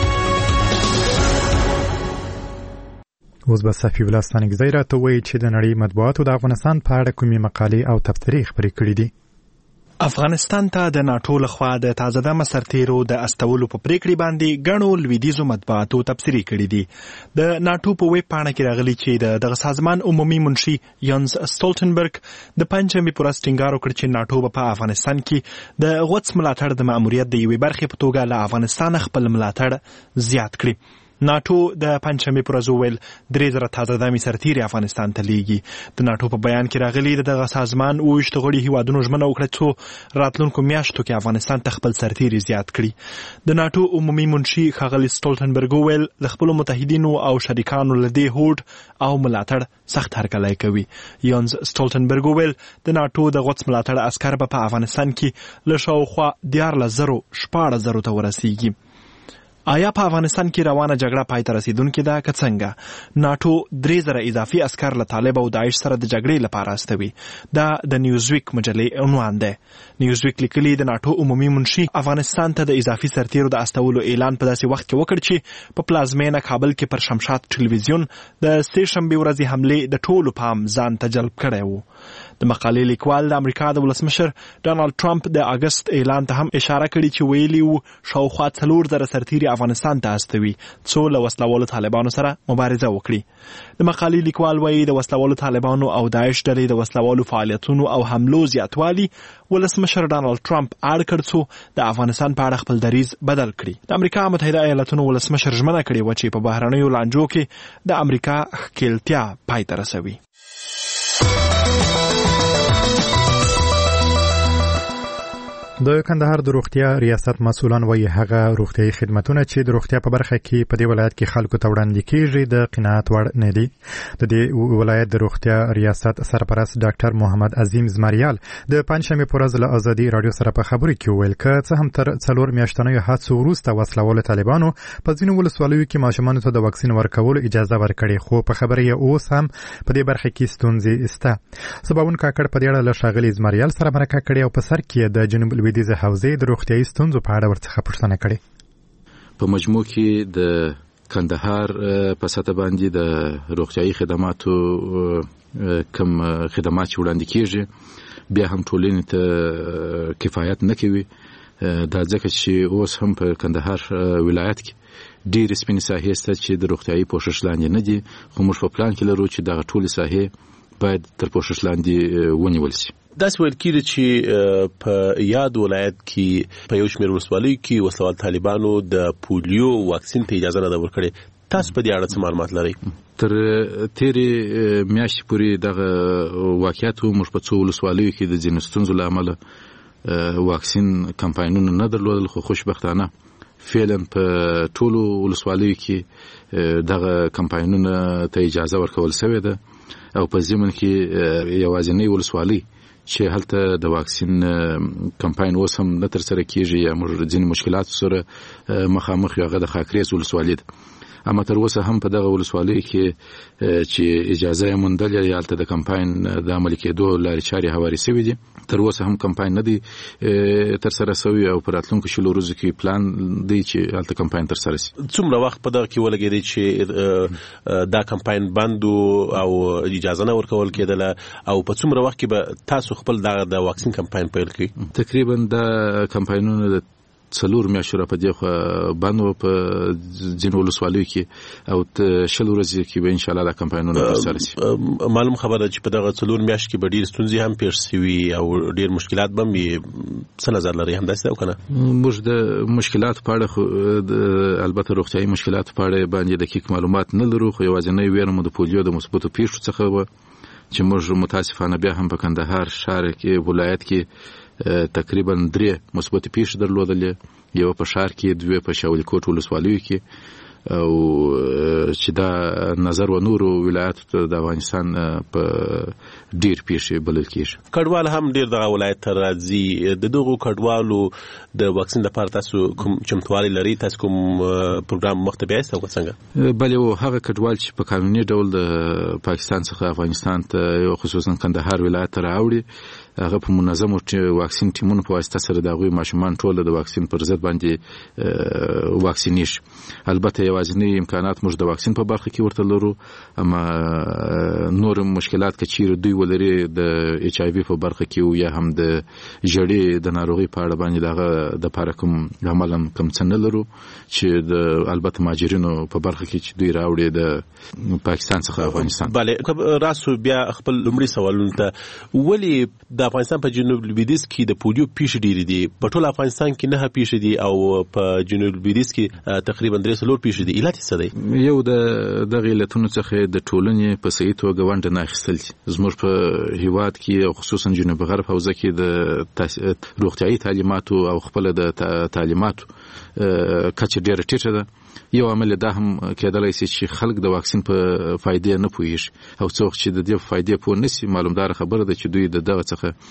اوس به صفي الله ستانکزی راته وایي چې د نړۍ مطبوعاتو د افغانستان په اړه کومې مقالې او تبصرې خپرې کړي دي. افغانستان ته د ناټو لخوا د تازه دمه سرتیرو د استولو په پریکړې باندې ګڼو لویدیځو مطبوعاتو تبصرې کړي دي. د ناټو په ویب پاڼه کې راغلي چې د دغه سازمان عمومي منشي یانز سټولټنبرګ د پنجشنبې په ورځ ټینګار وکړ چې ناټو به په افغانستان کې د غوڅ ملاتړ د ماموریت د یوې برخې په توګه له افغانستانه خپل ملاتړ زیات کړي. ناتو د پنځمې پر ورځ وویل درې زره تازه دامي سرتیري افغانستان ته لیږي. د ناتو په بیان کې راغلي د دغه سازمان اوویشت غړي هیوادونو ژمنه وکړه څو راتلونکو میاشتو کې افغانستان ته خپل سرتیري زیات کړي. د ناتو عمومي منشي ښاغلي سټولټنبرګ وویل د خپلو متحدینو او شریکانو له دې هوډ او ملاتړ سخت هرکلی کوي. یانز سټولټنبرګ وویل د ناتو د غوڅ ملاتړ عسکر به په افغانستان کې له شاوخوا دیارلس زرو شپاړس زرو ته ورسیږي. آیا په افغانستان کې روانه جګړه پای ته رسیدونکې ده که څنګه؟ ناتو درې زره اضافي عسکر له طالب او داعش سره د جګړې لپاره استوي. دا د نیوزویک مجلې عنوان دی. نیوزویک لیکلي د ناتو عمومي منشي افغانستان ته د اضافي سرتیرو د استولو اعلان په داسې وخت کې وکړ چې په پلازمینه کابل کې پر شمشاد ټلویزیون د سې شنبې ورځې حملې د ټولو پام ځان ته جلب کړی و. د مقالې لیکوال د امریکا د ولسمشر ډانالډ ټرمپ د اګست اعلان ته هم اشاره کړې چې ویلي وو شاوخوا څلور زره سرتیري افغانستان ته استوي څو له وسلوالو طالبانو سره مبارزه وکړي. د مقالې لیکوال وایي د وسلوالو طالبانو او داعش ډلې د وسلوالو فعالیتونو او حملو زیاتوالي ولسمشر ډانالډ ټرمپ اړ کړ څو د افغانستان په اړه خپل دریځ بدل کړي. د امریکا متحده ایالاتونو ولسمشر ژمنه کړې وه چې په بهرنیو لانجو کې د امریکا ښکیلتیا پای ته رسوي. د کندهار د روغتیا ریاست مسؤلان وایي هغه روغتیايي خدماتونه چې د روغتیا په برخه کې په دې ولایت کې خلکو ته وړاندې کیږي د قناعت وړ نه دي. د دې ولایت د روغتیا ریاست سرپرست ډاکټر محمد عظیم زمریال د پنځمې پر ورځ له ازادي رادیو سره په خبرو کې وویل که څه هم تر څلور میاشتنیو هڅو وروسته وسلوالو طالبانو په ځینو ولسوالیو کې ماشومانو ته د واکسین ورکولو اجازه ورکړې خو په خبره یې اوس هم په دې برخه کې ستونزې شته. سباون کاکړ په دې اړه له ښاغلي زمریال سره مرکه کړې او په سر کې د جنوب لویدیځ حوزې د روغتیايي ستونزو په اړه ورڅخه پوښتنه کړې. په مجموع کې د کندهار په سطح باندې د روغتیايي خدماتو کم خدمات وړاندې کیږي بیا هم ټولنې ته کفایت نه کوي. دا ځکه چې اوس هم په کندهار ولایت کې ډېرې سپینې ساحې شته چې د روغتیايي پوښښ لاندې نه دي خو موږ په پلان کې لرو چې دغه ټولې ساحې باید تر پوښښ لاندې ونیول شي. داسې ویل کېږي چې په یاد ولایت کې په یو شمېر ولسوالیو کې وسلوال طالبانو د پولیو واکسین ته اجازه نه ده ورکړې. تاسو په دې اړه څه معلومات لرئ؟ تر تیرې میاشتې پورې دغه واقعیت موږ په څو ولسوالیو کې د ځینو ستونزو له امله واکسین کمپاینونه نه درلودل خو خوشبختانه فعلا په ټولو ولسوالیو کې دغه کمپاینونه ته اجازه ورکول شوې ده او په ضمن کې یوازینی ولسوالي چې هلته د واکسین کمپاین اوس هم نه ترسره کیږي یا موږ ځینې مشکلات سره مخامخ یو هغه د خاکریز ولسوالي ده. اما تر اوسه هم په دغه ولسوالۍ کې چې اجازه یې موندلې یا هلته د کمپاین د عملي کېدو لارې چارې هوارې شوي دي. تر اوسه هم کمپاین نه دی ترسره شوی او په راتلونکو شلو ورځو کې پلان دی چې هلته کمپاین ترسره شي. څومره وخت په دغه کې ولګېدی چې دا کمپاین بند او اجازه نه ورکول کېدله او په څومره وخت کې به تاسو خپل دغه د واکسین کمپاین پیل کړئ؟ تقریبا دا کمپاینونه د څلور میاشتو را په دې خوا بند و په ځینو ولسوالیو کې او شل ورځې کې به انشاءالله دا کمپاینونه ترسره شي. معلوم خبره ده چې په دغه څلور میاشتو کې به ډېرې ستونزې هم پېښ شوي او ډېر مشکلات به هم وي. څه نظر لرئ همداسې ده او که نه؟ موږ د مشکلاتو په اړه خو البته روغتیايي مشکلاتو په اړه باندې دقیق معلومات نه لرو خو یوازینۍ ویره مو د پولیو د مثبتو پیښو څخه وه چې موږ متاسفانه بیا هم په کندهار ښار کې ولایت کې تقریبا درې مثبتې پیښې درلودلې. یو په ښار کې دوه په شاولي کوټ ولسوالیو کې او چې دا نظر و نورو ولایاتو ته د افغانستان په ډېر پیښې بلل کېږي. کډوال هم ډېر دغه ولایت ته راځي. د دغو کډوالو د واکسین لپاره تاسو کوم چمتووالی لرئ؟ تاسو کوم پروګرام مخ ته بیاست او که څنګه؟ بلې هغه کډوال چې په قانوني ډول د پاکستان څخه افغانستان ته خصوصا کندهار ولایت ته راوړي هغه په منظمو واکسین ټیمونو په واسطه سره د هغوی ماشومان ټول د واکسین پر ضد باندې واکسینیږي. البته یوازینی امکانات موږ د واکسین په برخه کې ورته لرو اما نور مشکلات که چیرې دوی ولري د ایچ آی وي په برخه کې یا هم د ژړې د ناروغۍ په اړه باندې دغه د پاره کوم عملاً کوم څه نه لرو چې د البته مهاجرینو په برخه کې چې دوی راوړي د پاکستان څخه افغانستان. بله راسو بیا خپل لومړي سوالونو ته ولې د افغانستان په جنوب لویدیځ کې د پولیو پیښې ډېرې دي؟ په ټول افغانستان کې نه پیښې دي دي او په جنوب لویدیځ کې تقریبا درې څلور پیښې دي. علت څه دی؟ یو د دغه علتونو څخه د ټولنې په صحیح توګه ونډه نه اخیستل دي. زموږ په هیواد کې او خصوصا جنوب غرب حوزه کې د روغتیايي تعلیماتو او خپل د تعلیماتو کچه ډیره ټیټه ده. یو عامل دا هم کېدلای شي چې خلک د واکسین په فائدې نه پوهیږي او څوک چې د دې فائدې پوه نشي معلومدار خبره ده چې دوی د دغه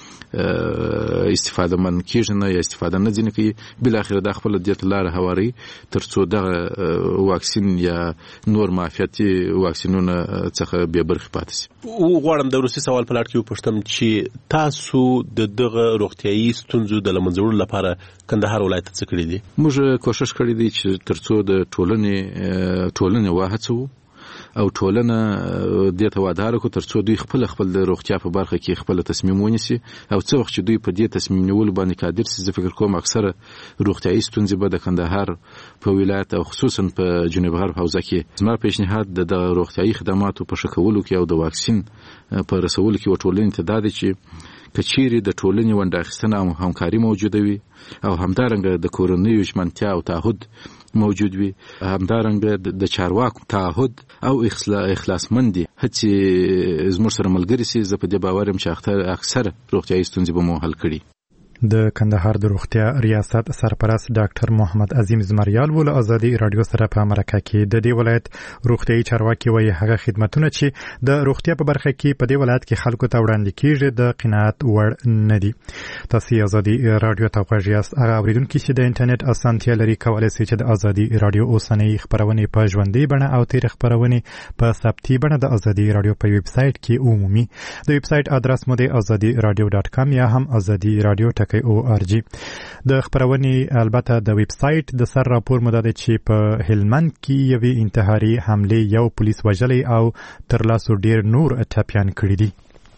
څخه استفاده من کیږي نه یا استفاده نه ځنه کوي. بل اخر د خپل د لار هواري ترڅو دغه واکسین یا نور معافیتي واکسینونه څخه به برخه پاتې شي. او غواړم د روسي سوال په لړ کې وپوښتم چې تاسو د دغه روغتيایي ستونزو د لمنځولو لپاره کندهار ولایت څخه کړی دي؟ موږ کوشش کړی دی چې ترڅو د ټولنې ټولنې واهڅو او ټولنه د ته وادار کو ترڅو دوی خپل خپل د روغتیا په برخه کې خپل تصمیم ونیسي او څو وخت چې دوی په دې تصمیم نیول باندې قادر سي. زه فکر کوم اکثره روغتیايي ستونزې به د کندهار په ولایت او خصوصا په جنوب غرب حوزه کې زما پیشنهاد د روغتیايي خدماتو په شکولو کې او د واکسین په رسولو کې وټولنې ته دا دی چې کچيري د ټولنې ونډه اخیستنه او همکاري موجوده وي او همدارنګه د کورنیو ژمنتیا او تعهد موجود وي، همدارنګه د چارواکو تعهد او اخلاصمندي هڅې زموږ سره ملګري سي. زه په دې باور یم چې اکثر روغتیايي ستونزې به مو حل کړي. د کندهار د روغتیا ریاست سرپرست ډاکټر محمد عظیم زمریال ول ازادي رادیو سره په مرکه کې د دې ولایت روغتیايي چارواکي وایي هغه خدماتونه چې د روغتیا په برخه کې په دې ولایت کې خلکو ته وړاندې کیږي د قناعت وړ نه دي. تاسو ازادي رادیو ته غواړئ هغه اوریدونکو چې د انټرنیټ اسانتیا لري کولای شي چې د ازادي رادیو اوسنۍ خبرونه په ژوندۍ بڼه او تیر خبرونه په ثبتي بڼه د ازادي رادیو په ویب سټ کې عمومي د ویب سټ ادرس مو د ازادي رادیو ډاټ کام یا هم ازادي رادیو او ار جی. د خبرونې البته د ویب سټ د سر راپور مدد چې په هلمند کې یوې انتحاري حمله یو پولیس وژلی او تر لاسو ډیر نور ټپیان کړي دي.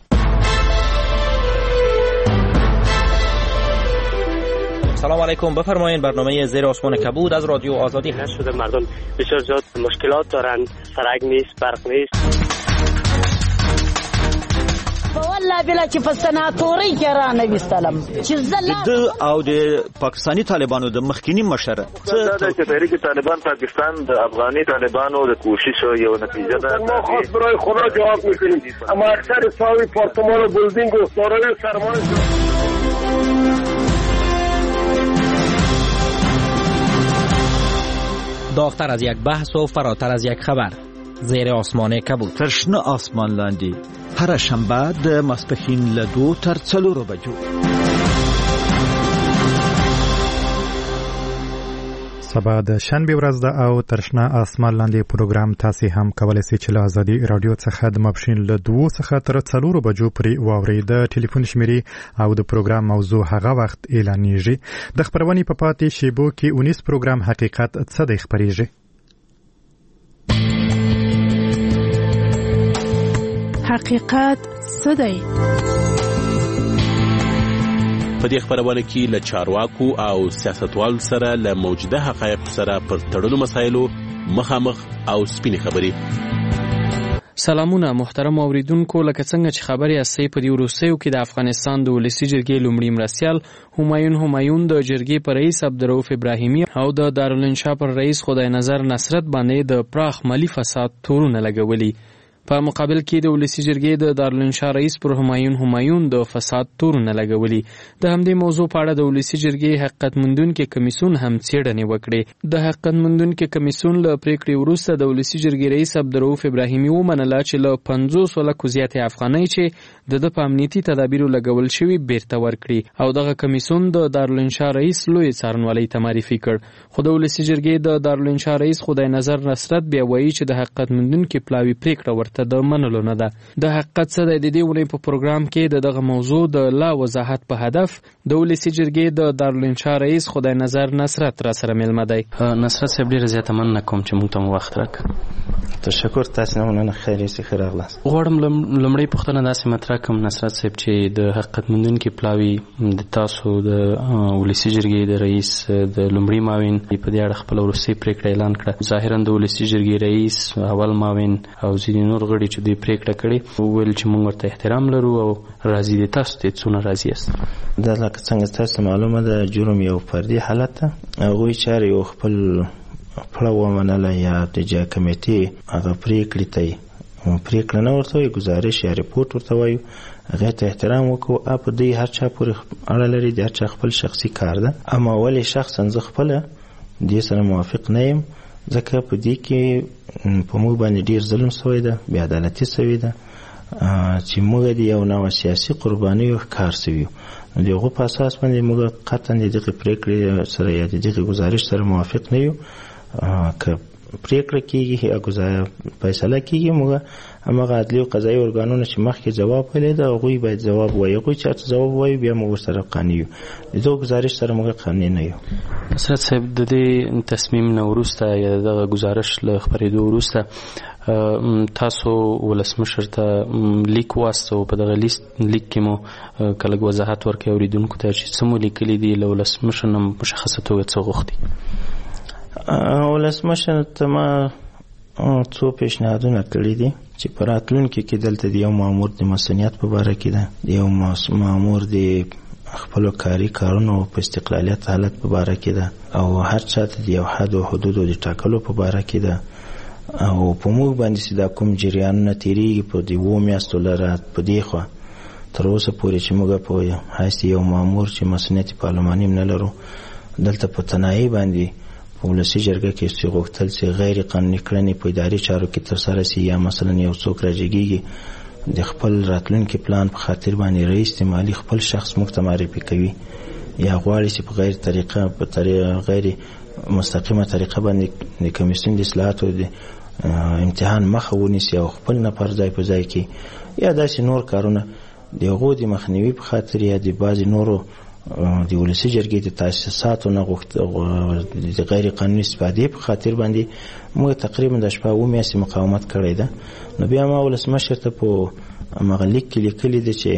سلام علیکم، بفرمایید. برنامه زیر آسمان کبود از رادیو آزادی هست. شده مردم بسیار زیاد مشکلات دارند، سرک نیست، برق نیست. والله بلا چې په سناتوري کې را نه وستلم چې زله او د پاکستانی طالبانو د مخکینی مشر څه د تحریک طالبان پاکستان د افغاني طالبانو د کوشش یو نتیجه ده. ما خاص برای خدا جواب میکنیم، اما اکثر ساوی پارتمان و بلدینگ و سارای سرمایه داغتر از یک بحث و فراتر از یک خبر. زیر آسمان کبود. ترشنه آسمان لاندی هر شنبه د ماسپښین له دو تر څلورو بجو. سبا د شنبه ورځ ده او ترشنه آسمان لاندې پروګرام تاسو هم کولای شئ چې له ازادي رادیو څخه د ماسپښین له دوه څخه تر څلورو بجو پورې واورئ. د ټلیفون شمیرې او د پروګرام موضوع هغه وخت اعلانېږي. د خبرونې په پاتې شیبو کې اونیس پروګرام حقیقت څه دی خبرېږي. حقیقت څه دی؟ په دې خبرونه کې له چارواکو او سیاستوالو سره له موجوده حقایق سره پر تړلو مسایلو مخامخ او سپینې خبرې. سلامونه محترم اوریدونکو، لکه څنګه چې خبرې اسې په دې وروستیو کې د افغانستان د ولسی جرګې لومړي مرستیال همایون همایون د جرګې پر رئیس عبدالرؤف ابراهیمي او د دارالانشا پر رئیس خدای نظر نصرت باندې د پراخ مالی فساد تورونه لګولي. په مقابل کې د ولسی جرګې د دارالانشا رئیس پر همایون همایون د فساد تورونه لګولي. د همدې موضوع په اړه د ولسی جرګې حقیقت موندونکو کمیسیون هم څېړنې وکړې. د حقیقت موندونکو کمیسیون له پریکړې وروسته د ولسی جرګې رئیس عبدالرؤف ابراهیمي ومنله چې له پنځوس لکو زیاتې افغانۍ چې د په امنیتي تدابیرو لګول شوي بیرته ورکړي او دغه کمیسیون د دارالانشا رئیس لوی څارنوالۍ ته معرفي کړ. خو د ولسی جرګې د دارالانشا رئیس خدای نظر نصرت بیا وایي چې د حقیقت موندونکو پلاوي پریکړه ورته د منلو نه ده. د حقیقت څه دی؟ د دې ونې په پروګرام کې د دغه موضوع د لا وضاحت په هدف د ولسی جرګې د دارالانشا رئیس خدای نظر نصرت را سره ملمه دی. نصرت صاحب ډیره زیاته مننه کوم چې موږ ته وخت راکړ. تشکر تاسو نه مننه خیر سي خراغلاس غواړم لمړی پوښتنه داسې مطرح کوم نصرت صاحب چې د حقیقت موندونکي پلاوي د تاسو د ولسی جرګې د رئیس د لمړي معاون په دې اړه خپل وروستۍ پریکړه اعلان کړه. ظاهرا د ولسی جرګې رئیس اول معاون او ځینې نور غړي چې دوی پریکړه کړې ویل چې موږ ورته احترام لرو او راضي دي. تاسو ته څونه راضي یاست؟ دا لکه څنګه تاسو معلومه ده جرم یو فردي حالت ده. هغوی چارې یو خپل پړه ومنله یا د جا کمیټې هغه پریکړې ته پریکړه نه ورته وایي ګزارش یا ریپورټ ورته وایو هغې ته احترام وکړو. ا په دوی هر چا پورې اړه لري د هر چا خپل شخصي کار ده. اما ولې شخصا زه خپله دې سره موافق نه یم ځکه په دې کې په موږ باندې ډېر ظلم سوی ده بې عدالتي سوې ده چې موږ د یو نوع سیاسي قربانیو ښکار سوي نو د هغو په اساس باندې موږ قطعا د دغې پرېکړې سره یا د دغې ګزارش سره موافق نه یو. که پریکړه کیږي یا ګزار فیصله کیږي موږ همغه عدلي او قضایي ارګانونه چې مخکې جواب ویلی ده هغوی باید جواب وایي. هغوی چېرته جواب وایي بیا موږ ورسره قانع یو. د دغو ګزارش سره موږ قانع نه یو. نصرت صاحب د دې تصمیم نه وروسته یا دغه ګزارش له خپرېدو وروسته تاسو ولسمشر ته لیک واستو. په دغه لیک کې مو که لږ وضاحت ورکړئ اورېدونکو ته چې څه مو لیکلي دي له ولسمشر نه مشخصه توګه څه غوښتي؟ ولسمشر ته ما څو پیشنهادونه کړي دي چې په راتلونکي کې دلته د یو مامور د مسؤلیت په باره کې ده د یو مامور د خپلو کاري کارونو په استقلالیت حالت په باره کې ده او هر چا ته د یو حد او حدودو د ټاکلو په باره کې ده او په موږ باندې چې دا کوم جریانونه تېرېږي په د اوو میاشتو لره په دې خوا تر اوسه پورې چې موږ په حیث یو مامور چې مسؤلیت پارلماني نه لرو دلته په تنهایي باندې په ولسي جرګه کې چې غوښتل چې غیر قانوني کړنې په اداري چارو کې ترسره سي یا مثلا یو څوک راجګېږي د خپل راتلونکي پلان په خاطر باندې رئیس د مالي خپل شخص موږ ته معرفي کوي یا غواړي چې په غیر طریقه په طریقه غیر مستقیمه طریقه باندې د کمیسیون د اصلاحاتو د امتحان مخه ونیسي او خپل نفر ځای په ځای کې یا داسې نور کارونه د هغو د مخنیوي په خاطر یا د بعضې نورو د ولسي جرګې د تاسیساتو نه د غیر قانوني استفادې په خاطر باندې موږ تقریبا د شپه اوه میاشتې مقاومت کړی ده. نو بیا ما ولسمشر ته په همغه لیک کې لیکلي دي چې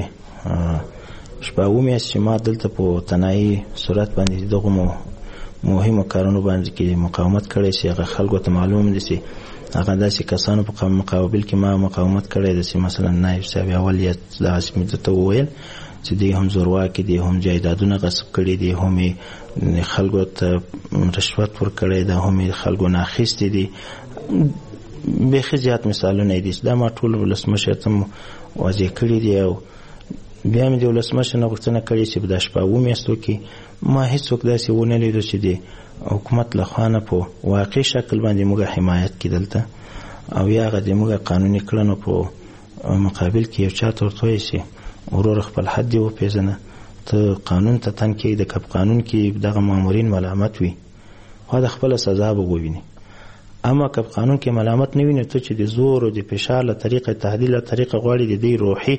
شپه اوه میاشتې ما دلته په تنهایي صورت باندې دغو مهمو کارونو باندې کې مقاومت کړی چې هغه خلکو ته معلوم دي چې هغه داسې کسانو په مقابل کې ما مقاومت کړی ده چې مثلا نایب صاحب اول یې داسې مې درته وویل چې دی هم زورواکي دي هم جایدادونه غصب کړي دي هم خلکو ته رشوت ورکړی ده هم خلکو نه اخیستي دي بیخي زیات مثالونه دي دا ما ټول ولسمشر ته واضح کړي دي او بیا مې د ولسمشر نه غوښتنه کړې چې په دا شپه اوه میاشتو کې ما هېڅوک داسې ونه لیدو چې د حکومت له خوا نه په واقعي شکل باندې موږ حمایت کړي دلته او یا هغه د موږ قانوني کړنو په مقابل کې یو چا ته ورته وایي چې ورور خپل حد دی وپېژنه ته قانون ته تن کې د کب قانون کې دغه مامورین ملامت وي خو د خپله سزا به وویني. اما کب قانون کې ملامت نه ویني ته چې د زور او د فشار له طریقه تهدید له طریقه غواړي د دې روحي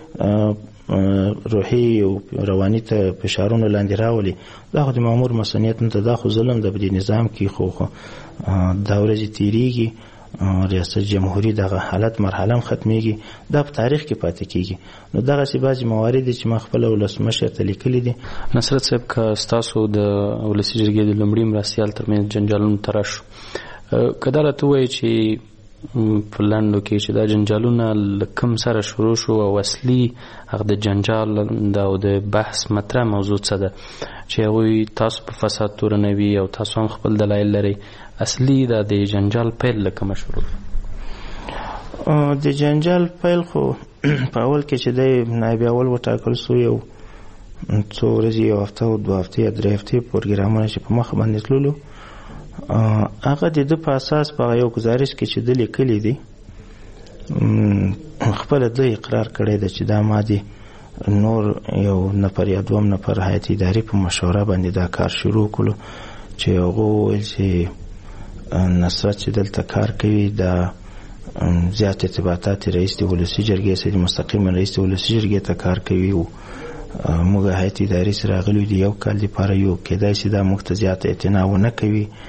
روحي او رواني ته فشارونه لاندې راولي دا خو د مامور مسؤلیت نه ده دا خو ظلم ده په دې نظام کې خو دا ورځې تېرېږي ریاست جمهوری دغه حالت مرحله ختميږي دا په تاریخ کې پاتې کیږي. نو دغه سی بعضی موارد چې ما خپل ولسمشر ته لیکلي دي. نصرت صاحب که تاسو د ولسی جرګې د لمړي مرستیال ترمنځ جنجالونه تراشو کدا راته وایي چې په لاندو کې چې دا جنجالونه لکم سره شروع شو او اصلي هغه د جنجال او د بحث مطرح موضوع څه ده چې هغوی تاسو په فساد تورنوي او تاسو هم خپل دلایل لرئ اصلي دا د جنجال پیل لکه مشروع د جنجال پیل خو په اول کې چې د نایب اول وټاکل سو یو څو ورځې یو هفته او دوه هفتې یا درې هفتې پروګرامونه چې په مخ باندې تللو هغه د ده په اساس په یو ګزارش کې چې د لیکلي دي خپله ده اقرار کړی ده چې دا ما دي نور یو نفر یا دوم نفر هیئت اداري په مشوره باندې دا کار شروع کړو چې هغه وویل چې نصرت چې دلته کار کوي دا زیات ارتباطات رئیس د ولسي جرګې سره مستقیما رئیس د ولسي جرګې ته کار کوي او موږ هیئت اداري سره راغلي دي یو کال لپاره یو کېدای شي دا موږ ته زیات اعتنا ونه کوي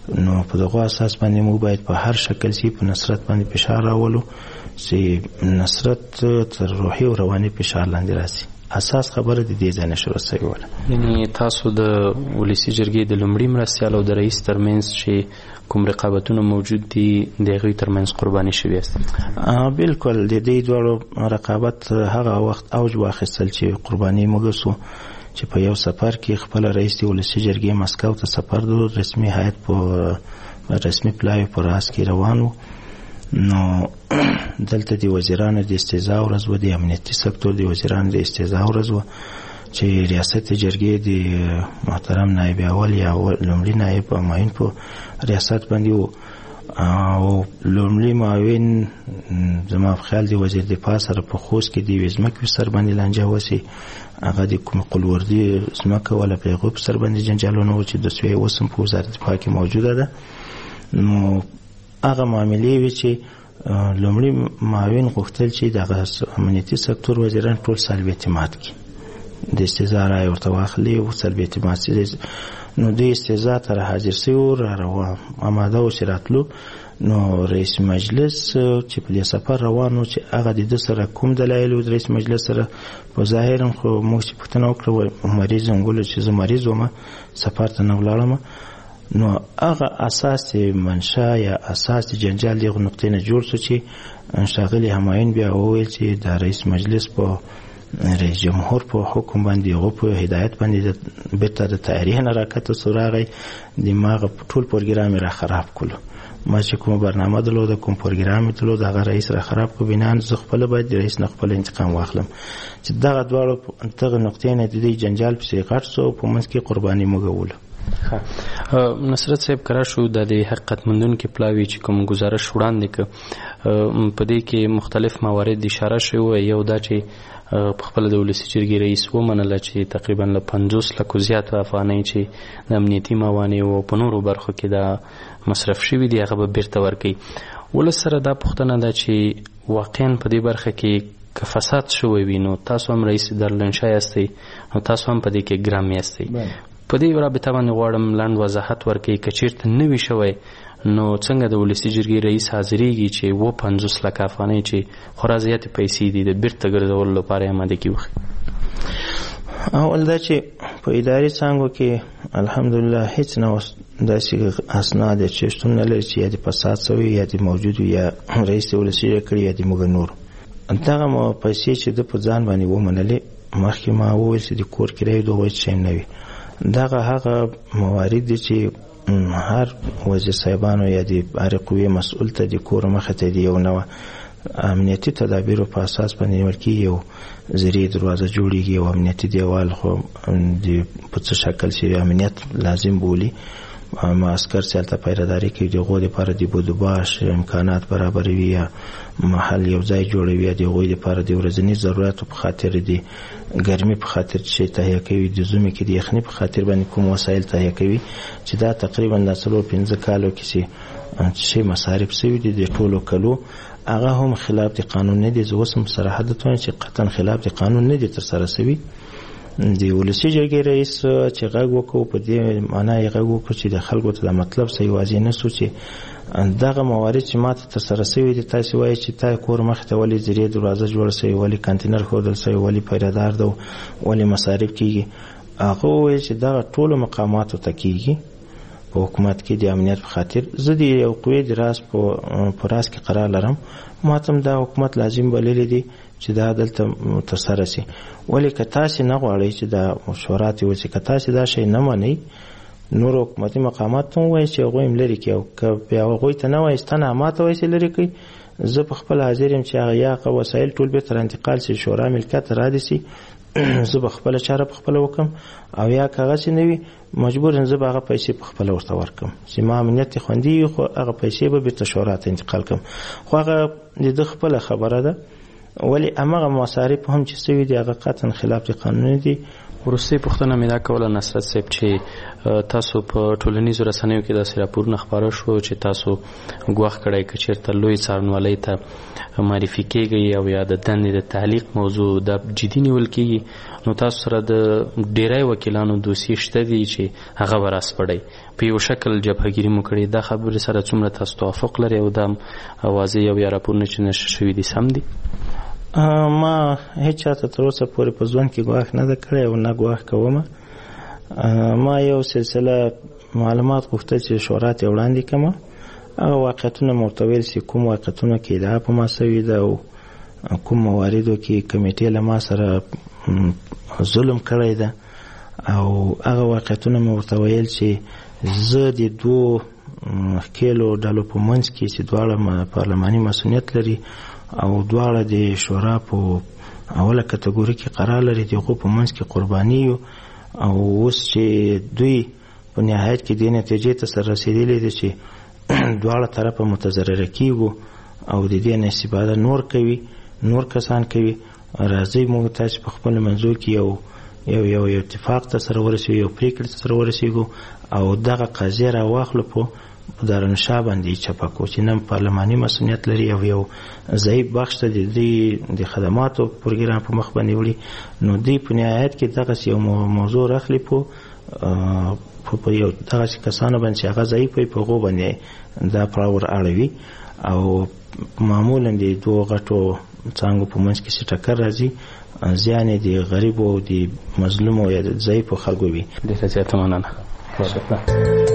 نو په دغه اساس باندې موږ باید په هر شکل سي په نصرت باندې فشار راولو چې نصرت تر روحي او رواني فشار لاندې راسي. اساس خبره د دې ځای نه شروع شوې وه. یعنې تاسو د ولسي جرګې د لومړي مرستیال او د رئیس ترمنځ چې کوم رقابتونه موجود دي د هغوی ترمنځ قرباني شوي یاست؟ بالکل د دې دواړو رقابت هغه وخت اوج واخیستل چې قرباني موږ سو چې په یو سفر کې خپل رئیس د ولسي جرګې مسکو ته سفر درلود، رسمي هیئت په رسمي پلاوي په راس کې روان و. نو دلته د وزیرانو د استعزا ورځ وه، د امنیتي سکتور د وزیرانو د استعزا ورځ وه چې ریاست جرګې د محترم نایب اول یا لومړي نایب معاون په ریاست باندې و او لومړي معاون زما په خیال د وزیر دفاع سره په خوست کې د یوې ځمکې سر باندې لانجه وسي، هغه د کوم قلوردي ځمکه ولا په هغو په سر باندې جنجالونه و چې د سوی اوس هم په وزارت دفاع کې موجوده ده. نو هغه معاملې وي چې لومړي معاون غوښتل چې دغه امنیتي سکتور وزیران ټول سلب اعتماد کړي، د استعزا رایې ورته واخلي او سلب اعتماد سي. نو د استعزا ته حاضر سوي و، را آماده و چې راتلو. نو رئیس مجلس چې په دې سفر روان و چې هغه د ده سره کوم دلایل و د رئیس مجلس سره په ظاهرا خو موږ چې پوښتنه وکړه مریض انګولو چې زه مریض وم سفر ته نه ولاړم. نو هغه اساس منشا یا اساس جنجال دغه نقطې نه جوړ شو چې ښاغلي همایون بیا وویل چې د رئیس مجلس په رئیس جمهور په حکم باندې هغه په هدایت باندې بیرته د تاریخ نه راکته سو راغی، دماغ ټول پروګرام را خراب کړو. ما چې کوم برنامه درلوده کوم پروګرام درلود هغه رئیس را خراب کړ. بنان زه خپل باید رئیس نه خپل انتقام واخلم چې دغه دواړو دغه نقطې نه د دې جنجال پسې غټ سو په منځ کې قرباني موږ. نصرت صاحب کرا شو د حقیقت مندونکو پلاوی چې کوم گزارش وړاندې ک په دې کې مختلف موارد اشاره شوی، یو دا چې خپل د ولسي جرګې رئیس ومنله چې تقریبا له پنځوس لکو زیات افغانۍ چې د امنیتي موانع او په نورو برخو کې دا مصرف شوي دي هغه به بیرته ورکوي. ولس سره دا پوښتنه ده چې واقعا په دې برخه کې که فساد شوی وي نو تاسو هم رئیس دارالانشا یاستئ او تاسو هم په دې کې ګرام یاستئ. په دې رابطه باندې غواړم لنډ وضاحت ورکړئ که چېرته نه وي شوی نو څنګه د ولسي جرګې رئیس حاضرېږي چې اووه پنځوس لکه افغانۍ چې خورا زیاتې پیسې دي د بیرته ګرځولو لپاره یې اماده کړي وخی؟ اول دا چې په اداري څانګو کې الحمدلله هیڅ نه داسې اسناد چې شتون نه لري چې یا د فساد شوي یا د موجود یا رئیس ولسي جرګې کړي یا د موږ نور دغه مو پیسې چې د په ځان باندې ومنلې. مخکې ما وویل چې د کور کرایې دغه هیڅ شی نه وي. دغه هغه موارد دي چې هر وزیر صاحبانو یا د هرې قوې مسؤل ته د کور مخې ته د یو نوع امنیتي تدابیرو په اساس باندې نیول کېږي، یو زرې دروازه جوړېږي، یو امنیتي دیوال خو د په څه شکل چې امنیت لازم بولي معسکر چې هلته پیرهداري کوي د هغو دپاره د بودوباش امکانات برابروي یا محل یو ځای جوړوي، د هغوی دپاره د ورځني ضرورتو په خاطر د ګرمي په خاطر چې تهیه کوي، د ژمي کې د یخني په خاطر باندې کوم وسایل تهیه کوي چې دا تقریبا د څلور پنځه کالو کې چې مصارف شوي دي د ټولو کلو هغه هم خلاف د قانون نه دي. زه اوس هم صراحت درته وایم چې قطعا خلاف د قانون نه دي ترسره شوي. د ولسي جرګې رئیس چې غږ وکړو په دې معنا یې غږ وکړو چې د خلکو ته د مطلب څه یوازې نه سو چې دغه موارد چې ماته ترسره شوي دي تاسې وایي چې تا کور مخې ته ولې زرې دروازه جوړه شوې، ولې کانتینر ښودل شوی، ولې پیرهدار ده، ولې مصارف کېږي. هغه وویل چې دغه ټولو مقاماتو ته کېږي په حکومت کې د امنیت په خاطر. زه د یو قوې د راز په راز کې قرار لرم، ماته هم دا حکومت لازم بللی دی چې دا دلته ترسره شي. ولې که تاسې نه غواړئ چې دا مشورات یې وشي، که تاسې دا شی نه منئ نور حکومتي مقامات ته ووایئ چې هغوی هم لرې کړي، او که بیا هغوی ته نه وایئ ستنه ما ته وایئ چې لرې کړئ، زه په خپل حاضر یم چې هغه یا هغه وسایل ټول بېرته رانتقال شي، شورا ملکیت رادې شي، زه به خپله چاره په خپله وکړم، او یا که هغسې نه وي مجبور یم زه به هغه پیسې په خپله ورته ورکړم چې ما امنیت یې خوندي وي، خو هغه پیسې به بېرته شورا ته انتقال کړم. خو هغه د ده خپله خبره ده. ولی همغه مصارف هم چې شوي دي هغه قطعا خلاف د قانون دي. ورسته پښتنه مې دا کوله نصرت صاحب چې تاسو په ټولنیزو رسنیو کې داسې راپورونه خپاره شو چې تاسو ګواښ کړی که چېرته لوی څارنوالۍ ته معرفي کېږئ او یا د دندې د تعلیق موضوع دا جدي نیول کېږي نو تاسو سره د ډیری وکیلانو دوسیې شته دي چې هغه به راسپړئ په یو شکل جبههګیري مو کړې دا خبرې سره څومره تاسو توافق لرئ او دا واضح او یا راپورونه چې نشر شوي دي سم دي؟ ما هیڅ چاته تر اوسه پورې په ژوند کې ګواښ نه ده کړی او نه ګواښ کومه. ما یو سلسله معلومات غوښتل چې شورا ته وړاندې کړم هغه واقعیتونه مو ورته ویل چې کوم واقعیتونه کې ادعا په ما سوي ده او کوم مواردو کې کمیټې له ما سره ظلم کړی ده او هغه واقعیتونه مو ورته ویل چې زه د دوو ښکېلو ډلو په منځ کې چې دواړه پارلماني مسؤلیت لري او دواړه د شورا په اوله کټګوري کې قرار لري دغه په منځ کې قرباني یو او اوس چې دوی په نهایت کې د نتیجې ته سره رسیدلي دي چې دواړه طرفه متضرره کیږي او د دې نه استفاده نور کوي نور کسان کوي. راځي موږ تاسو په خپل منځو کې یو یو یو اتفاق ته سره ورسېږو یو پریکړه ته سره ورسېږو او دغه قضیه را واخلو په دارنشاه باندې چپکو چې نن پارلماني مسؤلیت لري او یو ضعیف بخش ته د دې د خدماتو پروګرام په مخ باندې وړي نو دوی په نهایت کې دغه یو موضوع راخلي په په یو دغه کسانو باندې چې هغه ضعیف وي په هغو باندې دا پراور اړوي او معمولا د دوه غټو څانګو په منځ کې چې ټکر راځي زیان د غریب او د مظلوم او د ضعیف خلکو وي. ډېره زیاته مننه.